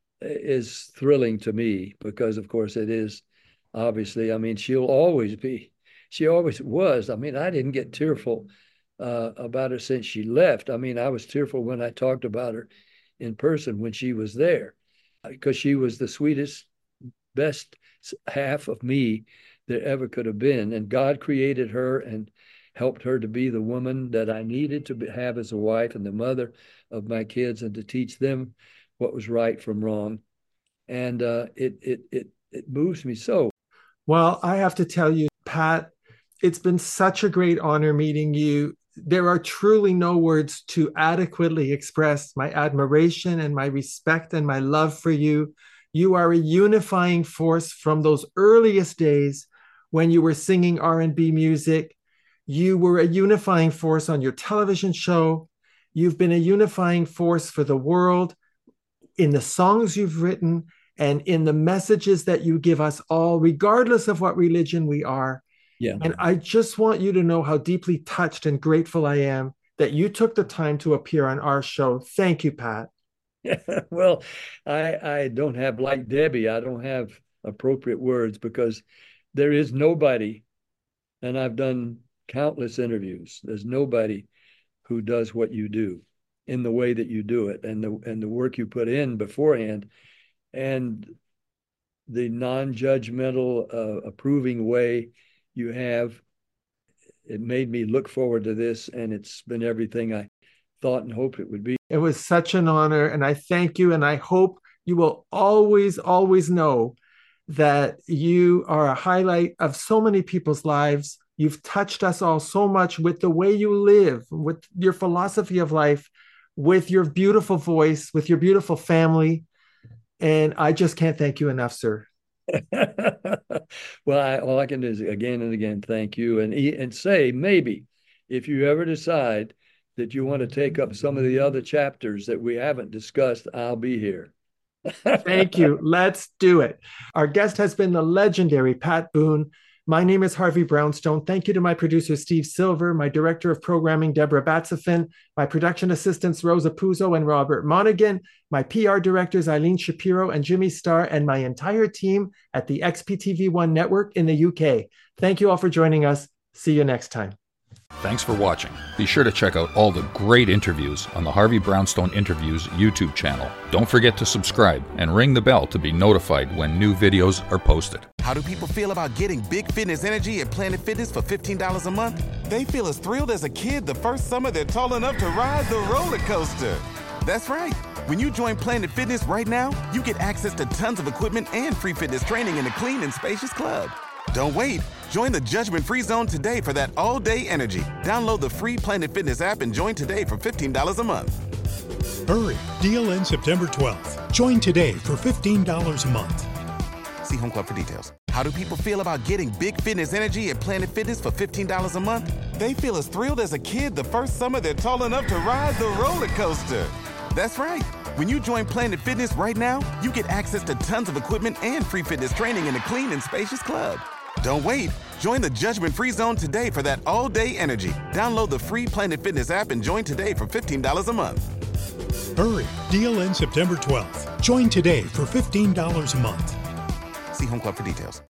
Speaker 8: is thrilling to me because, of course, it is. Obviously, I mean, she'll always be. She always was. I mean, I didn't get tearful uh, about her since she left. I mean, I was tearful when I talked about her in person when she was there, because she was the sweetest, best half of me there ever could have been. And God created her and helped her to be the woman that I needed to be, have as a wife and the mother of my kids, and to teach them what was right from wrong. And uh, it, it, it, it moves me so.
Speaker 4: Well, I have to tell you, Pat, it's been such a great honor meeting you. There are truly no words to adequately express my admiration and my respect and my love for you. You are a unifying force from those earliest days when you were singing R and B music. You were a unifying force on your television show. You've been a unifying force for the world in the songs you've written and in the messages that you give us all, regardless of what religion we are.
Speaker 8: Yeah.
Speaker 4: And I just want you to know how deeply touched and grateful I am that you took the time to appear on our show. Thank you, Pat.
Speaker 8: Well, I, I don't have, like Debbie, I don't have appropriate words, because there is nobody, and I've done countless interviews, there's nobody who does what you do in the way that you do it, and the and the work you put in beforehand, and the non-judgmental, uh, approving way you have. It made me look forward to this, and it's been everything I thought and hoped it would be.
Speaker 4: It was such an honor, and I thank you, and I hope you will always, always know that you are a highlight of so many people's lives. You've touched us all so much with the way you live, with your philosophy of life, with your beautiful voice, with your beautiful family. And I just can't thank you enough, sir.
Speaker 8: Well, I, all I can do is again and again thank you, and and say, maybe if you ever decide that you want to take up some of the other chapters that we haven't discussed, I'll be here.
Speaker 4: Thank you. Let's do it. Our guest has been the legendary Pat Boone. My name is Harvey Brownstone. Thank you to my producer, Steve Silver, my director of programming, Deborah Batsafin, my production assistants, Rosa Puzo and Robert Monaghan, my P R directors, Eileen Shapiro and Jimmy Starr, and my entire team at the X P T V one network in the U K. Thank you all for joining us. See you next time.
Speaker 3: Thanks for watching. Be sure to check out all the great interviews on the Harvey Brownstone Interviews YouTube channel. Don't forget to subscribe and ring the bell to be notified when new videos are posted.
Speaker 14: How do people feel about getting Big Fitness Energy at Planet Fitness for fifteen dollars a month? They feel as thrilled as a kid the first summer they're tall enough to ride the roller coaster. That's right. When you join Planet Fitness right now, you get access to tons of equipment and free fitness training in a clean and spacious club. Don't wait. Join the judgment-free zone today for that all-day energy. Download the free Planet Fitness app and join today for fifteen dollars a month.
Speaker 15: Hurry. Deal ends September twelfth. Join today for fifteen dollars a month.
Speaker 14: See Home Club for details. How do people feel about getting Big Fitness Energy at Planet Fitness for fifteen dollars a month? They feel as thrilled as a kid the first summer they're tall enough to ride the roller coaster. That's right. When you join Planet Fitness right now, you get access to tons of equipment and free fitness training in a clean and spacious club. Don't wait. Join the judgment-free zone today for that all-day energy. Download the free Planet Fitness app and join today for fifteen dollars a month.
Speaker 15: Hurry. Deal ends September twelfth. Join today for fifteen dollars a month.
Speaker 14: See Home Club for details.